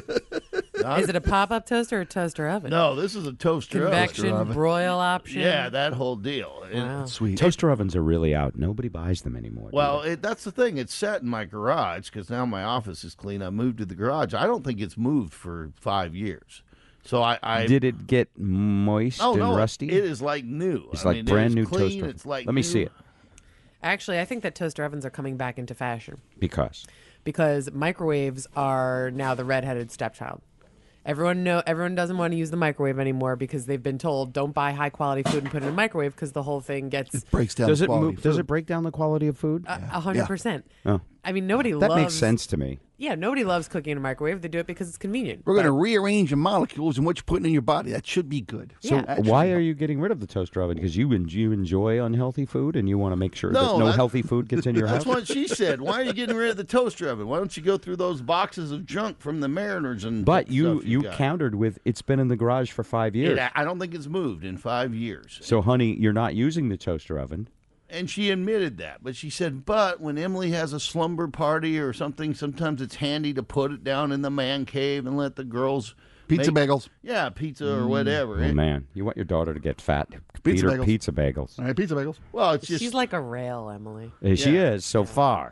Is it a pop-up toaster or a toaster oven? No, this is a toaster Convection, oven. broil option. Yeah, that whole deal. Wow. And- Sweet. Toaster ovens are really out. Nobody buys them anymore. do Well, they? it, that's the thing. It's set in my garage because now my office is clean. I moved to the garage. I don't think it's moved for five years. So I, I Did it get moist oh and no, rusty? it is like new. It's I like mean, brand it new is clean. toaster oven. It's like Let me new. see it. Actually, I think that toaster ovens are coming back into fashion Because because microwaves are now the redheaded stepchild. Everyone know everyone doesn't want to use the microwave anymore because they've been told don't buy high quality food and put it in a microwave because the whole thing gets It breaks down does the it quality move, of does food. it break down the quality of food? a a hundred percent. Oh. I mean, nobody That loves. makes sense to me. Yeah, nobody loves cooking in a microwave. They do it because it's convenient. We're going to But- rearrange the molecules and what you're putting in your body. That should be good. So That should why be- are you getting rid of the toaster oven? Because you en- you enjoy unhealthy food and you want to make sure No, that no that- healthy food gets in your That's house? what she said. Why are you getting rid of the toaster oven? Why don't you go through those boxes of junk from the Mariners and But you stuff you got? countered with it's been in the garage for five years. It, I don't think it's moved in five years. So honey, you're not using the toaster oven. And she admitted that. But she said, but when Emily has a slumber party or something, sometimes it's handy to put it down in the man cave and let the girls Pizza make- bagels. Yeah, pizza or whatever. Oh It- man, you want your daughter to get fat? Pizza Feed her bagels. pizza bagels. All right, pizza bagels. well, it's just She's like a rail, Emily. Uh, She Yeah. is so far.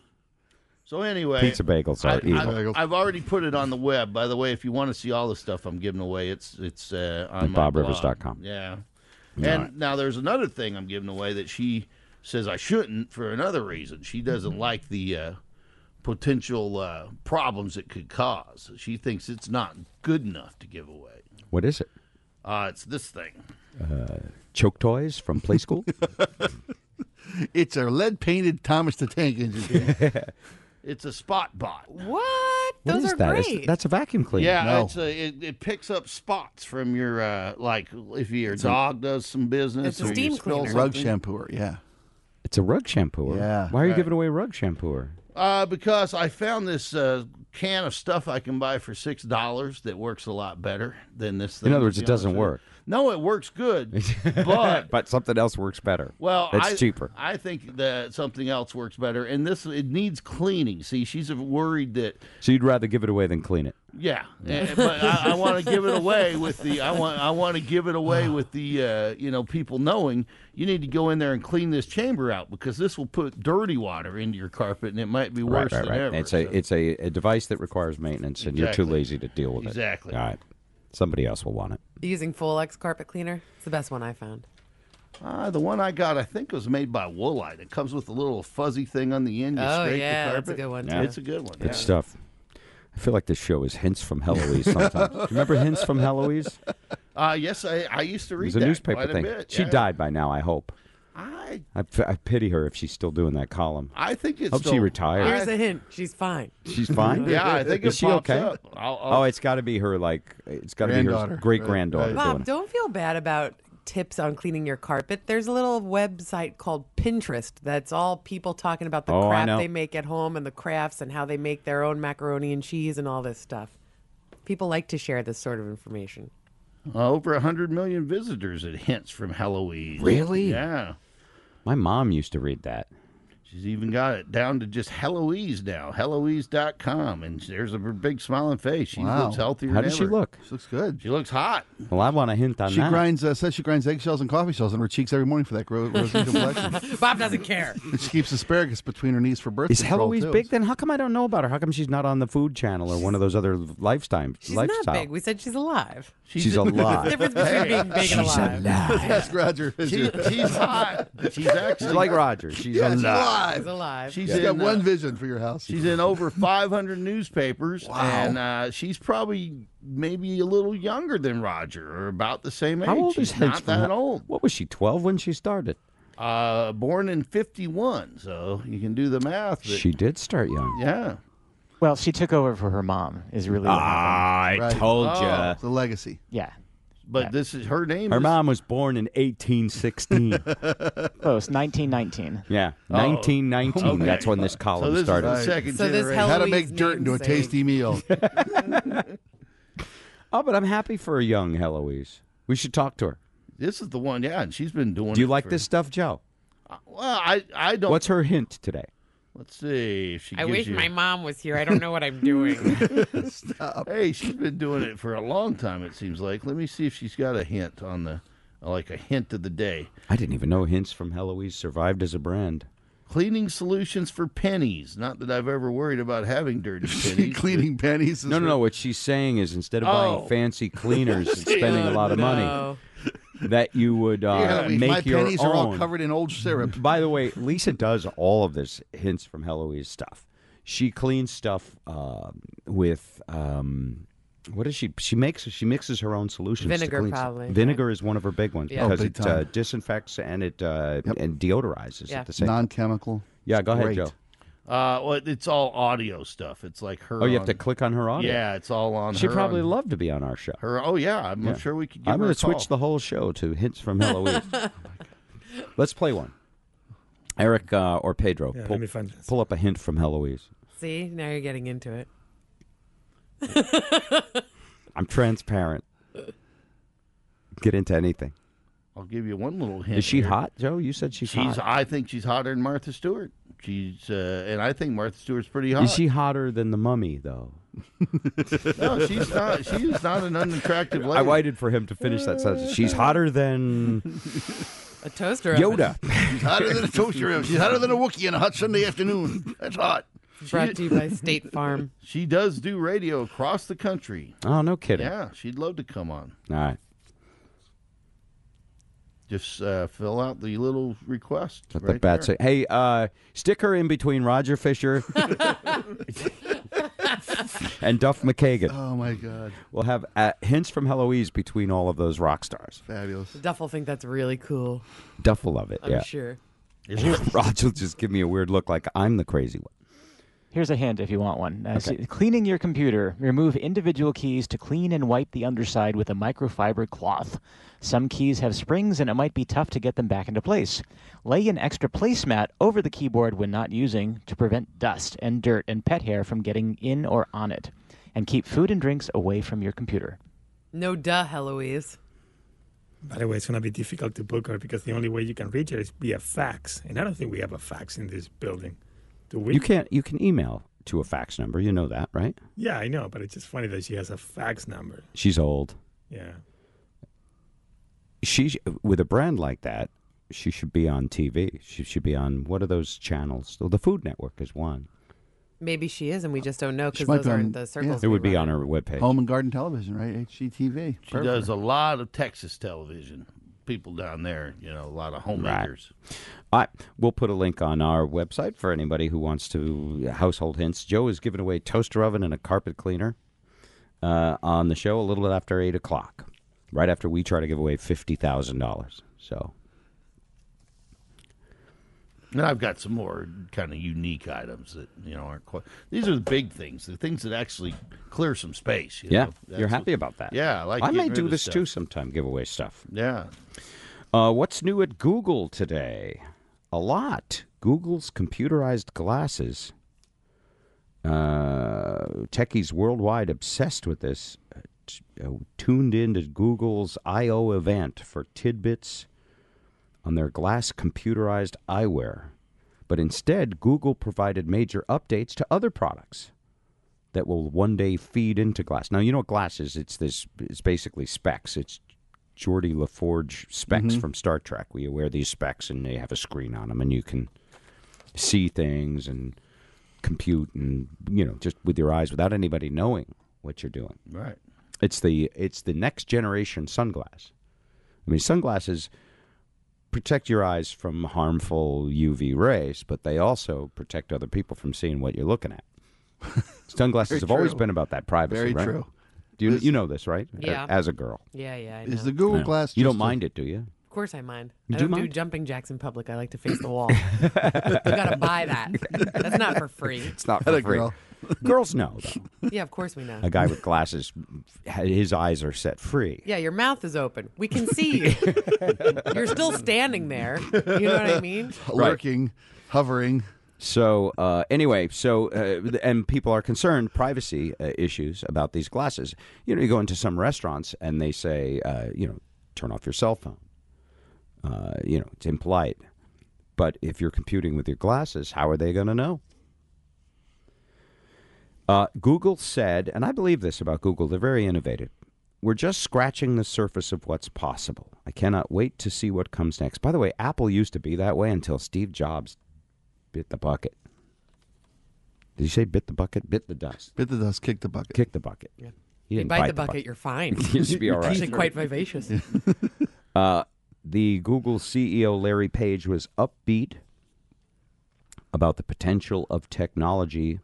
so anyway. Pizza bagels are I, evil. I, I've already put it on the web. By the way, if you want to see all the stuff I'm giving away, it's it's uh, on At my bob blog. rivers dot com. Yeah. All And right. now there's another thing I'm giving away that she says I shouldn't for another reason. She doesn't like the uh, potential uh, problems it could cause. She thinks it's not good enough to give away. What is it? Uh, it's this thing. Uh, choke toys from play school? It's a lead painted Thomas the Tank Engine. It's a spot bot. What? What Those is are that? Is- great. that's a vacuum cleaner. Yeah, No. it's a, it, it picks up spots from your uh, like if your dog does some business. It's a or you steam spill cleaner. Rug something. shampooer, yeah. It's a rug shampooer. Yeah. Why are you Right. giving away rug shampooer? Uh, because I found this uh, can of stuff I can buy for six dollars that works a lot better than this thing. In other to words, be it doesn't honest with you. work. No, it works good, but but something else works better. well, it's I, cheaper. I think that something else works better, and this it needs cleaning. See, she's worried that So you'd rather give it away than clean it. yeah, eh, but I, I want to give it away with the I want I want to give it away with the uh, you know people knowing you need to go in there and clean this chamber out because this will put dirty water into your carpet and it might be worse right, right, than right. ever. It's a so- it's a, a device that requires maintenance, and you're too Exactly. lazy to deal with Exactly. it. All right, somebody else will want it. Using Folex carpet cleaner. It's the best one I found. Uh, the one I got, I think, was made by Woolite. It comes with a little fuzzy thing on the end. You Oh, scrape yeah, the that's carpet. a good one, Yeah. It's a good one. Good yeah. stuff. I feel like this show is hints from Heloise sometimes. Do you remember hints from Heloise? Uh, yes, I, I used to It read was a that newspaper quite thing. A bit. She yeah. died by now, I hope. I I, p- I pity her if she's still doing that column. I think it's Hope still, she retired. Here's a hint. She's fine. She's fine. Yeah, I think Is it she pops okay? up. I'll- I'll- oh, it's got to be her like it's got to be her Granddaughter. great granddaughter. Bob, doing it. don't feel bad about tips on cleaning your carpet. There's a little website called Pinterest that's all people talking about the Oh, I crap know. they make at home and the crafts and how they make their own macaroni and cheese and all this stuff. People like to share this sort of information. Uh, over one hundred million visitors at Hints from Heloise. Really? Yeah. My mom used to read that. She's even got it down to just Heloise now, Heloise dot com, and there's a big smiling face. She Wow. looks healthier How than does she ever. look? She looks good. She looks hot. Well, I want a hint on She that. grinds. Uh, says she grinds eggshells and coffee shells on her cheeks every morning for that gro- rosy complexion. Bob doesn't care. And she keeps asparagus between her knees for birth Is control, Heloise too. big then? How come I don't know about her? How come she's not on the Food Channel or one of those other lifestyle? She's lifestyle? not big. We said she's alive. She's alive. The difference between being big and alive. Ask Roger. She, she's hot. She's actually She's like Roger. She's Yeah, she's alive. alive. She's alive. She's She's in, got one uh, vision for your house. She's in over five hundred newspapers, Wow. and uh, she's probably maybe a little younger than Roger, or about the same age. How old she's is Hints not from that Hel- old. What was she? Twelve when she started. Uh, born in fifty-one, so you can do the math. But, She did start young. yeah. Well, she took over for her mom. Is really what happened. I Right. told Oh. ya. It's a legacy. Yeah, But this is her name. Her is, mom was born in eighteen sixteen. close. nineteen nineteen. Yeah, Oh, nineteen nineteen. okay. That's when this So column this is started. the second So this generation. hell- How to Heloise make dirt into a namesake. tasty meal. Oh, but I'm happy for a young Heloise. We should talk to her. This is the one, yeah, and she's been doing. Do you it like for- this stuff, Joe? Well, I I don't. What's her hint today? Let's see if she. I gives wish you, my mom was here. I don't know what I'm doing. Hey, she's been doing it for a long time. It seems like. Let me see if she's got a hint on the, like a hint of the day. I didn't even know Hints from Heloise survived as a brand. Cleaning solutions for pennies. Not that I've ever worried about having dirty pennies. Cleaning pennies. is No, no, her- no. What she's saying is instead of Oh. buying fancy cleaners and spending a lot of money, No. that you would uh, Here, Heloise, make my your pennies own. are all covered in old syrup. By the way, Lisa does all of this Hints from Heloise stuff. She cleans stuff uh, with um, what is she? She makes she mixes her own solutions. to Vinegar, clean stuff. probably, Vinegar is one of her big ones Yeah. because Oh, big it uh, time. disinfects and it uh, Yep. and deodorizes Yeah. at the same time. Non-chemical. Yeah, go ahead, Great. Joe. Uh, well, it's all audio stuff. It's like her. Oh, you have on- to click on her audio. Yeah, it's all on. She'd her probably on, love to be on our show. her. Oh yeah, I'm Yeah. sure we could. Give I'm her going a to switch call. the whole show to Hints from Heloise. Let's play one. Eric uh, or Pedro, Yeah, pull, let me find this. pull up a hint from Heloise. See, now you're getting into it. I'm transparent. Get into anything. I'll give you one little hint. Is she here. hot, Joe? You said she's, She's. hot. I think she's hotter than Martha Stewart. She's, uh, and I think Martha Stewart's pretty hot. Is she hotter than the mummy, though? No, she's not. She is not an unattractive lady. I waited for him to finish that sentence. She's hotter than A toaster oven. Yoda. She's hotter than a toaster oven. She's hotter than a Wookiee on a hot Sunday afternoon. That's hot. Brought to you by State Farm. She does do radio across the country. Oh, no kidding. Yeah, she'd love to come on. All right. Just uh, fill out the little request. Let right the bat there. say, hey, uh, stick her in between Roger Fisher and Duff McKagan. Oh my God. We'll have uh, hints from Heloise between all of those rock stars. Fabulous. Duff will think that's really cool. Duff will love it. I'm yeah. sure. Roger will just give me a weird look like I'm the crazy one. Here's a hint if you want one. Uh, Okay. so cleaning your computer, remove individual keys to clean and wipe the underside with a microfiber cloth. Some keys have springs and it might be tough to get them back into place. Lay an extra placemat over the keyboard when not using to prevent dust and dirt and pet hair from getting in or on it. And keep food and drinks away from your computer. No duh, Heloise. By the way, it's going to be difficult to book her because the only way you can reach her is via fax. And I don't think we have a fax in this building. Do we? You can't. You can email to a fax number. You know that, right? Yeah, I know, but it's just funny that she has a fax number. She's old. Yeah. She with a brand like that, she should be on T V. She should be on what are those channels? Well, the Food Network is one. Maybe she is, and we just don't know She because might those be on- aren't the circles. It would we be run on in. her webpage. Home and Garden Television, right? H G T V. She does a lot of Texas television. People down there, you know, a lot of homemakers. All right. We'll put a link on our website for anybody who wants to household hints. Joe is giving away a toaster oven and a carpet cleaner uh, on the show a little after eight o'clock, right after we try to give away fifty thousand dollars. So And I've got some more kind of unique items that you know aren't quite. These are the big things, the things that actually clear some space. You Yeah, know? you're That's happy what- about that. Yeah, I like. I getting may rid do of this stuff. too sometime. Give away stuff. Yeah. Uh, what's new at Google today? A lot. Google's computerized glasses. Uh, techies worldwide obsessed with this. Uh, t- uh, tuned into Google's I O event for tidbits on their glass computerized eyewear. But instead, Google provided major updates to other products that will one day feed into glass. Now, you know what glass is? It's this. It's basically specs. It's Geordie LaForge specs Mhm. from Star Trek, where you wear these specs and they have a screen on them, and you can see things and compute and you know just with your eyes without anybody knowing what you're doing. Right. It's the it's the next generation sunglass. I mean, sunglasses protect your eyes from harmful U V rays, but they also protect other people from seeing what you're looking at. Sunglasses Very have always true. been about that privacy, Very right? true. Do you, This- you know this, right? Yeah. As a girl. Yeah, yeah. I Is know. the Google Yeah. Glass? You don't just a- mind it, do you? Of course I mind. You I do don't do mind? jumping jacks in public. I like to face the wall. You gotta buy that. That's not for free. It's not Atta for free. girl. Girls know, though. Yeah, of course we know. A guy with glasses, his eyes are set free. Yeah, your mouth is open. We can see you. You're still standing there. You know what I mean? Lurking, hovering. So uh, anyway, so uh, and people are concerned privacy uh, issues about these glasses. You know, you go into some restaurants and they say, uh, you know, turn off your cell phone. Uh, you know, it's impolite. But if you're computing with your glasses, how are they going to know? Uh, Google said, and I believe this about Google, they're very innovative. We're just scratching the surface of what's possible. I cannot wait to see what comes next. By the way, Apple used to be that way until Steve Jobs bit the bucket. Did you say bit the bucket? Bit the dust. Bit the dust, kick the bucket. Kick the bucket. Yeah. He You didn't bite, the bucket, you're fine. You should be all right. Actually quite vivacious. Uh, the Google C E O Larry Page was upbeat about the potential of technology,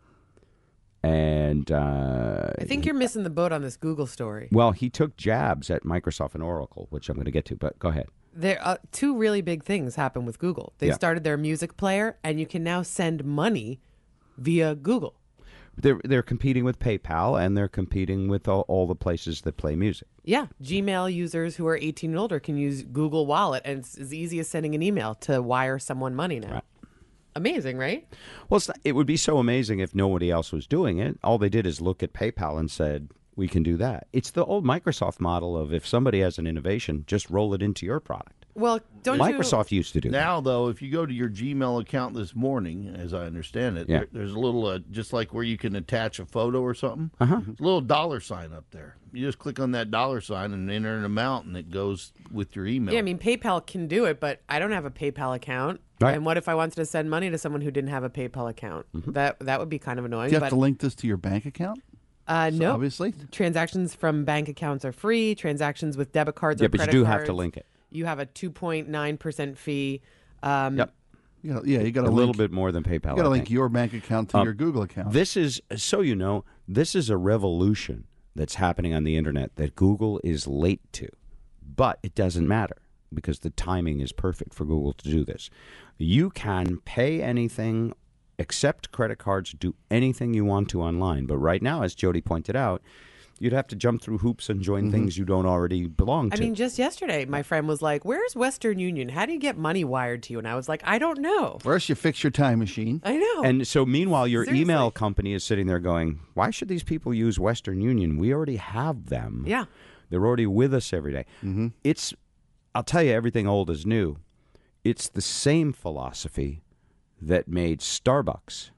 and uh, I think you're missing the boat on this Google story. well, he took jabs at Microsoft and Oracle, which I'm going to get to. But go ahead. There uh, two really big things happen with Google. They Yeah. started their music player, and you can now send money via Google. They're they're competing with PayPal, and they're competing with all, all the places that play music. Yeah, Gmail users who are eighteen and older can use Google Wallet, and it's as easy as sending an email to wire someone money now. Right. Amazing, right? Well, it's not, it would be so amazing if nobody else was doing it. All they did is look at PayPal and said, we can do that. It's the old Microsoft model of if somebody has an innovation, just roll it into your product. Well, don't you... Microsoft used to do that. Now, though, if you go to your Gmail account this morning, as I understand it, Yeah. there, there's a little, uh, just like where you can attach a photo or something, Uh-huh. there's a little dollar sign up there. You just click on that dollar sign and enter an amount, and it goes with your email. Yeah, I mean, PayPal can do it, but I don't have a PayPal account. Right. And what if I wanted to send money to someone who didn't have a PayPal account? Mm-hmm. That that would be kind of annoying. Do you have but, to link this to your bank account? Uh, So no. obviously. Transactions from bank accounts are free. Transactions with debit cards Yeah, or but you credit do cards, have to link it. You have a two point nine percent fee. Um, Yep. You know, yeah, you got a to little link, bit more than PayPal. You got to I link think. your bank account to Um, your Google account. This is, so you know, this is a revolution that's happening on the internet that Google is late to. But it doesn't matter because the timing is perfect for Google to do this. You can pay anything, accept credit cards, do anything you want to online. But right now, as Jody pointed out, you'd have to jump through hoops and join things you don't already belong I to. mean, just yesterday, my friend was like, "Where's Western Union? How do you get money wired to you?" And I was like, "I don't know." First, you fix your time machine. I know. And so, meanwhile, your Seriously. email company is sitting there going, why should these people use Western Union? We already have them. Yeah. They're already with us every day. Mm-hmm. It's, I'll tell you, everything old is new. It's the same philosophy that made Starbucks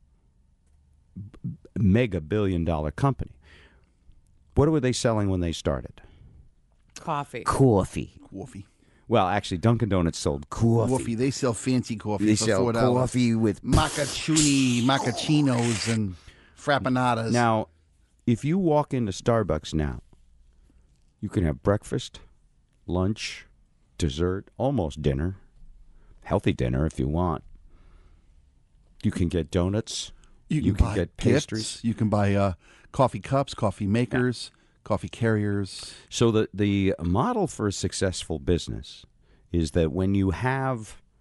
a mega billion dollar company. What were they selling when they started? Coffee. Coffee. Coffee. Well, actually, Dunkin' Donuts sold coffee. Coffee. They sell fancy coffee. They for sell four dollars. coffee with macchiatos, macchiatos, and frappanadas. Now, if you walk into Starbucks now, you can have breakfast, lunch, dessert, almost dinner, healthy dinner if you want. You can get donuts. you can, can buy get gifts. pastries. You can buy uh, coffee cups, coffee makers, coffee carriers. So the the model for a successful business is that when you have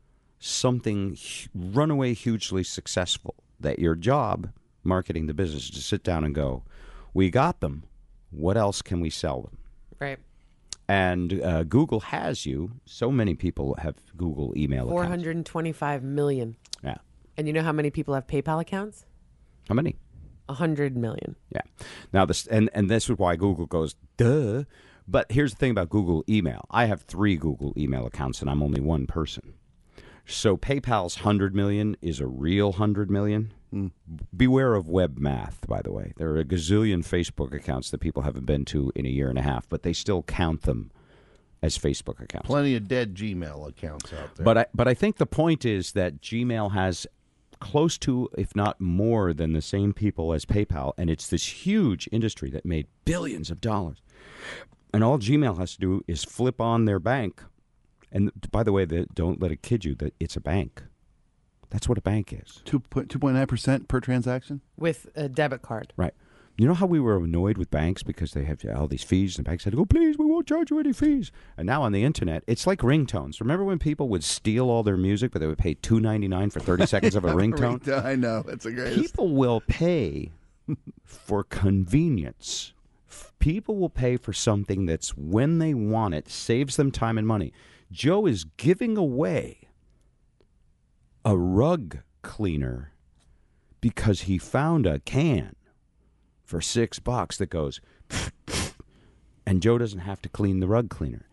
something hu- runaway hugely successful, that your job, marketing the business, is to sit down and go, we got them. What else can we sell them? Right. And uh, Google has you. So many people have Google email four accounts. hundred twenty-five million. Yeah. And you know how many people have PayPal accounts? How many? one hundred million. Yeah. Now this and and this is why Google goes duh. But here's the thing about Google email. I have three Google email accounts, and I'm only one person. So PayPal's one hundred million is a real one hundred million. Mm. Beware of web math, by the way. There are a gazillion Facebook accounts that people haven't been to in a year and a half, but they still count them as Facebook accounts. Plenty of dead Gmail accounts out there. But I, but I think the point is that Gmail has close to, if not more than the same people as PayPal, and it's this huge industry that made billions of dollars. And all Gmail has to do is flip on their bank. And by the way, the, don't let it kid you that it's a bank. That's what a bank is. two point nine percent per transaction? With a debit card. Right. You know how we were annoyed with banks because they have all these fees, and the banks had to go, please, we won't charge you any fees. And now on the internet, it's like ringtones. Remember when people would steal all their music, but they would pay two ninety-nine for thirty seconds of a ringtone? Ringtone, I know. That's the greatest. People will pay for convenience. People will pay for something that's, when they want it, saves them time and money. Joe is giving away a rug cleaner because he found a can for six bucks that goes, and Joe doesn't have to clean the rug cleaner.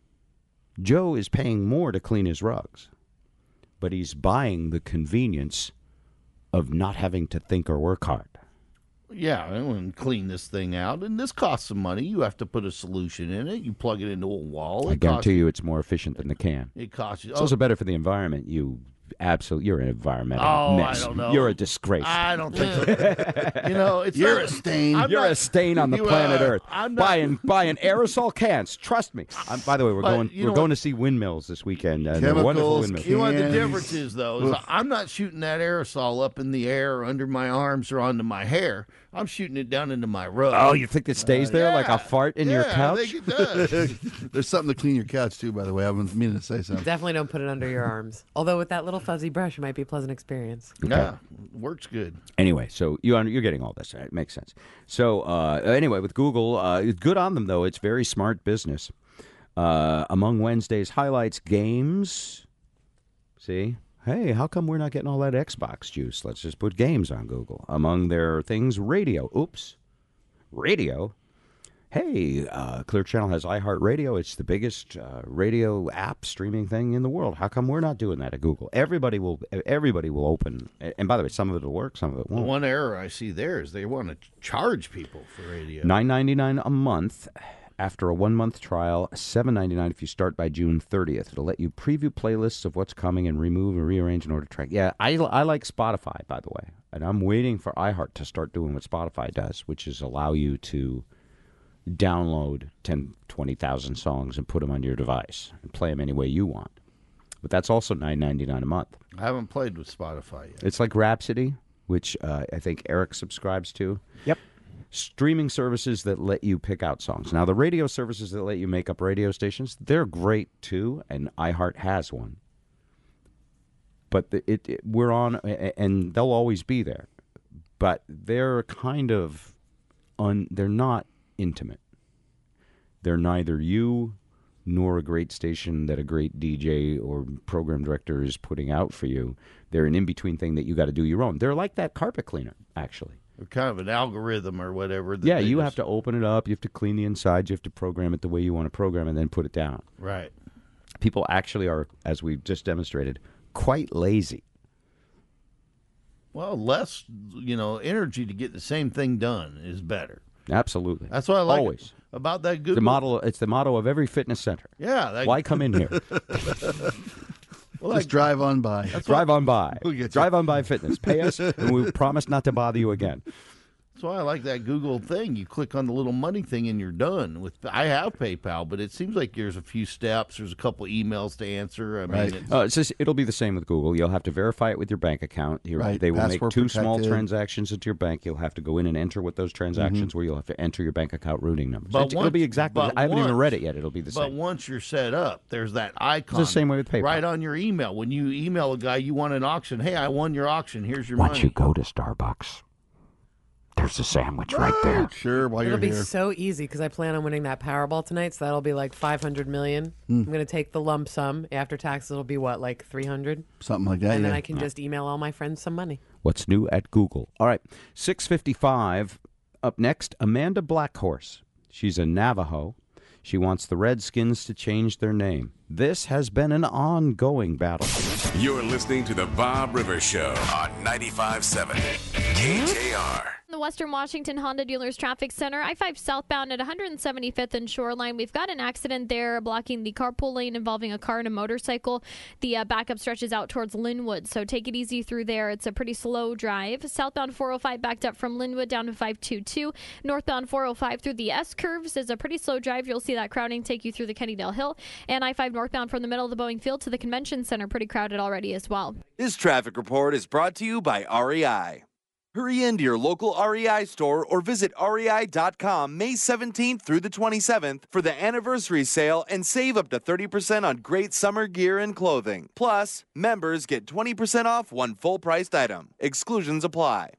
Joe is paying more to clean his rugs, but he's buying the convenience of not having to think or work hard. Yeah, and clean this thing out, and this costs some money. You have to put a solution in it. You plug it into a wall. I It guarantee costs, you it's more efficient than the can. It costs you. It's also better for the environment. You absolutely, you're an environmental Oh, mess. I don't know. You're a disgrace. I don't think so. You know, it's You're not- a stain. I'm You're not- a stain on the you planet are. Earth. I'm not- buying buying aerosol cans. Trust me. I'm, by the way, we're But going you we're know going what? to see windmills this weekend. Uh, they're wonderful Chemicals. windmills. You know what the difference is, though? Is I'm not shooting that aerosol up in the air or under my arms or onto my hair. I'm shooting it down into my rug. Oh, you think it stays there like a fart in your yeah, I couch? think it does. There's something to clean your couch, too, by the way. I've been meaning to say something. Definitely don't put it under your arms. Although with that little fuzzy brush, it might be a pleasant experience. Yeah, works good. Anyway, so you you're getting all this. It makes sense. So uh, anyway, with Google, uh, good on them though. It's very smart business. Uh, among Wednesday's highlights, games. See, hey, how come we're not getting all that Xbox juice? Let's just put games on Google. Among their things, radio. Oops, radio. Hey, uh, Clear Channel has iHeartRadio. It's the biggest uh, radio app streaming thing in the world. How come we're not doing that at Google? Everybody will. Everybody will open. And by the way, some of it will work, some of it The won't. one error I see there is they want to charge people for radio. Nine ninety nine a month after a one month trial. Seven ninety nine if you start by June thirtieth. It'll let you preview playlists of what's coming and remove and rearrange in order to track. Yeah, I I like Spotify, by the way, and I'm waiting for iHeart to start doing what Spotify does, which is allow you to download ten, twenty thousand songs and put them on your device and play them any way you want. But that's also nine ninety nine a month. I haven't played with Spotify yet. It's like Rhapsody, which uh, I think Eric subscribes to. Yep. Streaming services that let you pick out songs. Now, the radio services that let you make up radio stations, they're great too, and iHeart has one. But the, it, it we're on, and they'll always be there. But they're kind of, un, they're not intimate. They're neither you nor a great station that a great D J or program director is putting out for you. They're an in-between thing that you got to do your own. They're like that carpet cleaner, actually. Or kind of an algorithm or whatever. that Yeah, they you just- have to open it up. You have to clean the inside. You have to program it the way you want to program it and then put it down. Right. People actually are, as we've just demonstrated, quite lazy. Well, less, you know, energy to get the same thing done is better. Absolutely. That's what I like Always. about that It's Google. the model. It's the motto of every fitness center. Yeah. That, Why come in here? Well, Just like- drive on by. Drive on by. We'll get you. Drive on by Fitness. Pay us, and we promise not to bother you again. That's why I like that Google thing. You click on the little money thing and you're done. With I have PayPal, but it seems like there's a few steps. There's a couple emails to answer. I mean, Right. it's, Uh, it's just, it'll be the same with Google. You'll have to verify it with your bank account. You're- Right. They will Password make two small protected. transactions into your bank. You'll have to go in and enter what those transactions Mhm. were. You'll have to enter your bank account routing numbers. But It, will once- be exactly. but I haven't even once- read it yet. It'll be the But same. once you're set up, there's that icon. the same way with PayPal. Right on your email. When you email a guy, you want an auction. Hey, I won your auction. Here's your Once money. you go to Starbucks, there's a sandwich right there. Sure, while It'll you're be here. so easy because I plan on winning that Powerball tonight, so that'll be like five hundred million. Mm. I'm going to take the lump sum after taxes. It'll be what, like three hundred, Something like that, and then yeah. I can just email all my friends some money. What's new at Google? All right, six fifty-five. Up next, Amanda Blackhorse. She's a Navajo. She wants the Redskins to change their name. This has been an ongoing battle. You're listening to The Bob Rivers Show on ninety-five point seven K J R. The Western Washington Honda Dealers Traffic Center, I five southbound at one hundred seventy-fifth and Shoreline. We've got an accident there blocking the carpool lane involving a car and a motorcycle. The uh, backup stretches out towards Linwood, so take it easy through there. It's a pretty slow drive. Southbound four oh five backed up from Linwood down to five twenty-two. Northbound four oh five through the S-curves is a pretty slow drive. You'll see that crowding take you through the Kennydale Hill. And I five northbound from the middle of the Boeing Field to the Convention Center, pretty crowded already as well. This traffic report is brought to you by R E I. Hurry into your local R E I store or visit R E I dot com May seventeenth through the twenty-seventh for the anniversary sale and save up to thirty percent on great summer gear and clothing. Plus, members get twenty percent off one full-priced item. Exclusions apply.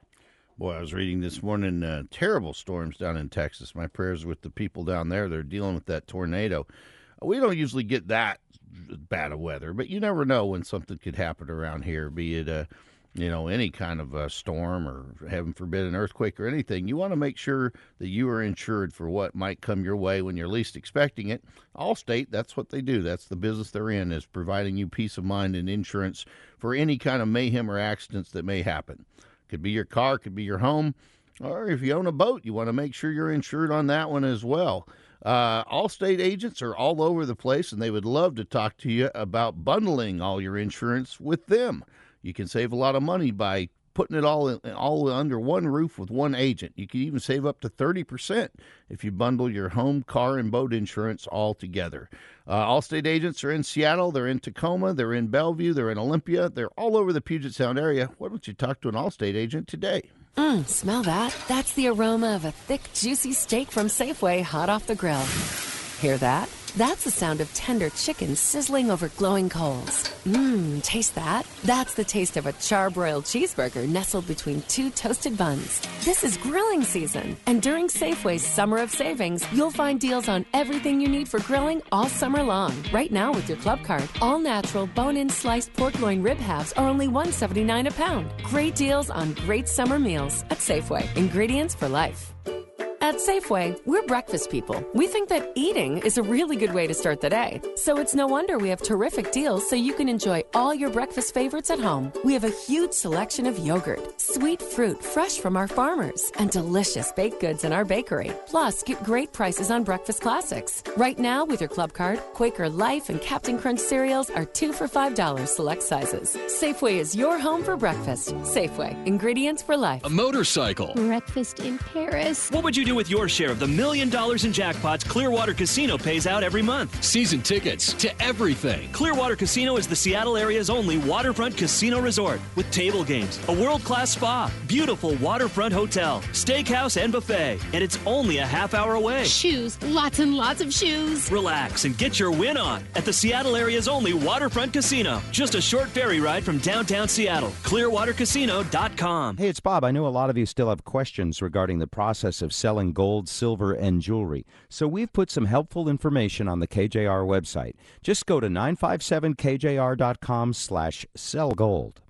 Boy, I was reading this morning, uh, terrible storms down in Texas. My prayers with the people down there. They're dealing with that tornado. We don't usually get that bad of weather, but you never know when something could happen around here, be it a, you know, any kind of a storm or, heaven forbid, an earthquake or anything. You want to make sure that you are insured for what might come your way when you're least expecting it. Allstate, that's what they do. That's the business they're in, is providing you peace of mind and insurance for any kind of mayhem or accidents that may happen. Could be your car, could be your home, or if you own a boat, you want to make sure you're insured on that one as well. Uh, Allstate agents are all over the place, and they would love to talk to you about bundling all your insurance with them. You can save a lot of money by putting it all in, all under one roof with one agent. You can even save up to thirty percent if you bundle your home, car, and boat insurance all together. Uh, Allstate agents are in Seattle, they're in Tacoma, they're in Bellevue, they're in Olympia, they're all over the Puget Sound area. Why don't you talk to an Allstate agent today? Mmm, smell that? That's the aroma of a thick, juicy steak from Safeway hot off the grill. Hear that? That's the sound of tender chicken sizzling over glowing coals. Mmm, taste that? That's the taste of a charbroiled cheeseburger nestled between two toasted buns. This is grilling season, and during Safeway's Summer of Savings, you'll find deals on everything you need for grilling all summer long. Right now with your club card, all natural bone-in sliced pork loin rib halves are only one seventy-nine a pound. Great deals on great summer meals at Safeway. Ingredients for life. At Safeway, we're breakfast people. We think that eating is a really good way to start the day. So it's no wonder we have terrific deals so you can enjoy all your breakfast favorites at home. We have a huge selection of yogurt, sweet fruit fresh from our farmers, and delicious baked goods in our bakery. Plus, get great prices on breakfast classics. Right now, with your club card, Quaker Life and Captain Crunch cereals are two for five dollars select sizes. Safeway is your home for breakfast. Safeway, ingredients for life. A motorcycle. Breakfast in Paris. What would you do with your share of the million dollars in jackpots Clearwater Casino pays out every month? Season tickets to everything. Clearwater Casino is the Seattle area's only waterfront casino resort with table games, a world-class spa, beautiful waterfront hotel, steakhouse, and buffet. And it's only a half hour away. Shoes, lots and lots of shoes. Relax and get your win on at the Seattle area's only waterfront casino. Just a short ferry ride from downtown Seattle. Clearwater Casino dot com. Hey, it's Bob. I know a lot of you still have questions regarding the process of selling gold, silver, and jewelry. So we've put some helpful information on the K J R website. Just go to nine five seven K J R dot com slash sell gold.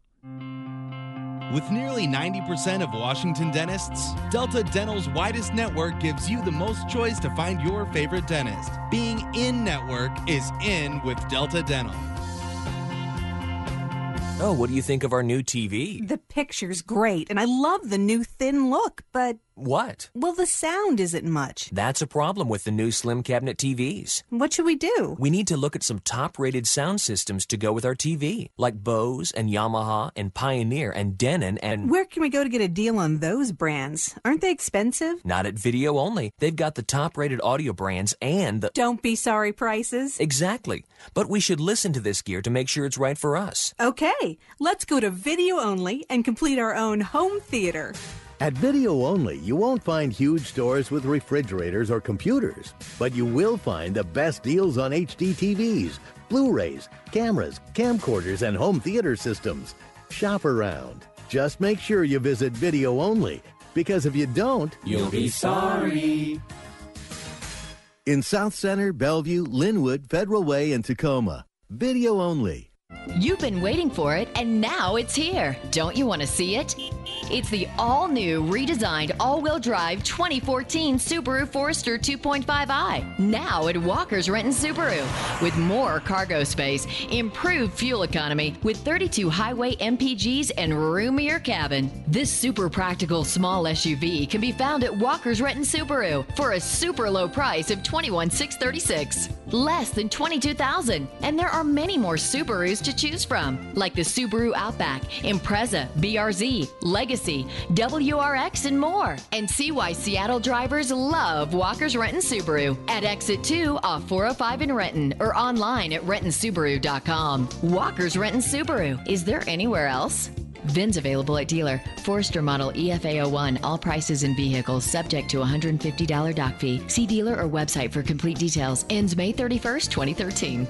With nearly ninety percent of Washington dentists, Delta Dental's widest network gives you the most choice to find your favorite dentist. Being in network is in with Delta Dental. Oh, what do you think of our new T V? The picture's great, and I love the new thin look, but... What? Well, the sound isn't much. That's a problem with the new slim cabinet T Vs. What should we do? We need to look at some top-rated sound systems to go with our T V, like Bose and Yamaha and Pioneer and Denon and... Where can we go to get a deal on those brands? Aren't they expensive? Not at Video Only. They've got the top-rated audio brands and the... Don't be sorry prices. Exactly. But we should listen to this gear to make sure it's right for us. Okay, let's go to Video Only and complete our own home theater. At Video Only, you won't find huge stores with refrigerators or computers, but you will find the best deals on H D T Vs, Blu-rays, cameras, camcorders, and home theater systems. Shop around. Just make sure you visit Video Only, because if you don't, you'll be sorry. In South Center, Bellevue, Linwood, Federal Way, and Tacoma. Video Only. You've been waiting for it, and now it's here. Don't you want to see it? It's the all-new, redesigned, all-wheel drive twenty fourteen Subaru Forester two point five i. Now at Walker's Renton Subaru. With more cargo space, improved fuel economy, with thirty-two highway M P Gs and roomier cabin. This super practical small S U V can be found at Walker's Renton Subaru for a super low price of twenty-one thousand six hundred thirty-six dollars. Less than twenty-two thousand dollars. And there are many more Subarus to choose from, like the Subaru Outback, Impreza, B R Z, Legacy, W R X, and more. And see why Seattle drivers love Walker's Renton Subaru at Exit two off four oh five in Renton or online at renton subaru dot com. Walker's Renton Subaru. Is there anywhere else? V I Ns available at dealer. Forester model E F A oh one. All prices and vehicles subject to one hundred fifty dollars dock fee. See dealer or website for complete details. Ends May thirty-first, twenty thirteen.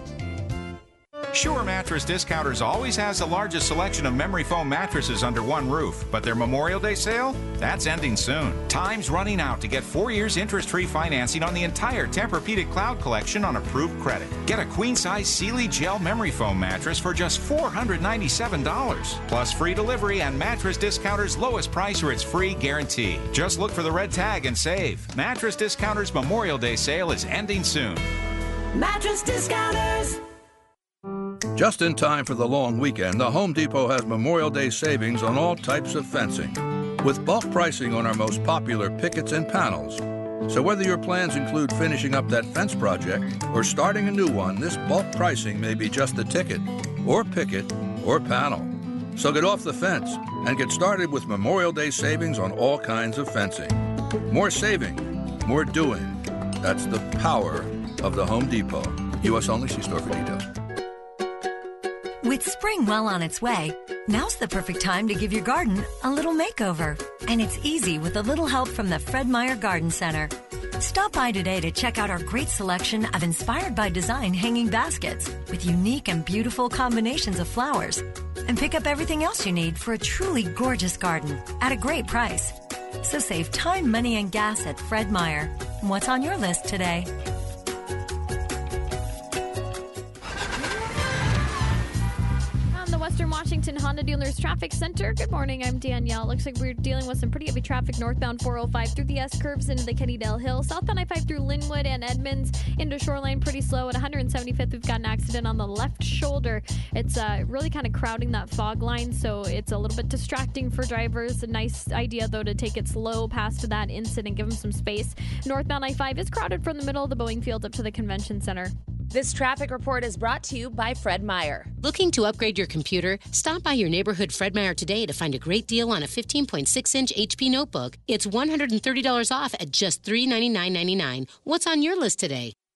Sure Mattress Discounters always has the largest selection of memory foam mattresses under one roof, but their Memorial Day sale? That's ending soon. Time's running out to get four years interest-free financing on the entire Tempur-Pedic Cloud collection on approved credit. Get a queen-size Sealy Gel memory foam mattress for just four hundred ninety-seven dollars, plus free delivery and Mattress Discounters' lowest price or its free guarantee. Just look for the red tag and save. Mattress Discounters' Memorial Day sale is ending soon. Mattress Discounters. Just in time for the long weekend, the Home Depot has Memorial Day savings on all types of fencing, with bulk pricing on our most popular pickets and panels. So whether your plans include finishing up that fence project or starting a new one, this bulk pricing may be just the ticket, or picket, or panel. So get off the fence and get started with Memorial Day savings on all kinds of fencing. More saving, more doing. That's the power of the Home Depot. U S only. See store for details. With spring well on its way, now's the perfect time to give your garden a little makeover. And it's easy with a little help from the Fred Meyer Garden Center. Stop by today to check out our great selection of inspired by design hanging baskets with unique and beautiful combinations of flowers. And pick up everything else you need for a truly gorgeous garden at a great price. So save time, money, and gas at Fred Meyer. What's on your list today? Western Washington Honda Dealers Traffic Center. Good morning, I'm Danielle. Looks like we're dealing with some pretty heavy traffic northbound four oh five through the S-curves into the Kennydale Hill. Southbound I five through Linwood and Edmonds into Shoreline pretty slow. At one seventy-fifth, we've got an accident on the left shoulder. It's uh, really kind of crowding that fog line, so it's a little bit distracting for drivers. A nice idea, though, to take it slow past that incident, give them some space. Northbound I five is crowded from the middle of the Boeing Field up to the Convention Center. This traffic report is brought to you by Fred Meyer. Looking to upgrade your computer? Stop by your neighborhood Fred Meyer today to find a great deal on a fifteen point six inch H P notebook. It's one hundred thirty dollars off at just three hundred ninety-nine dollars and ninety-nine cents. What's on your list today?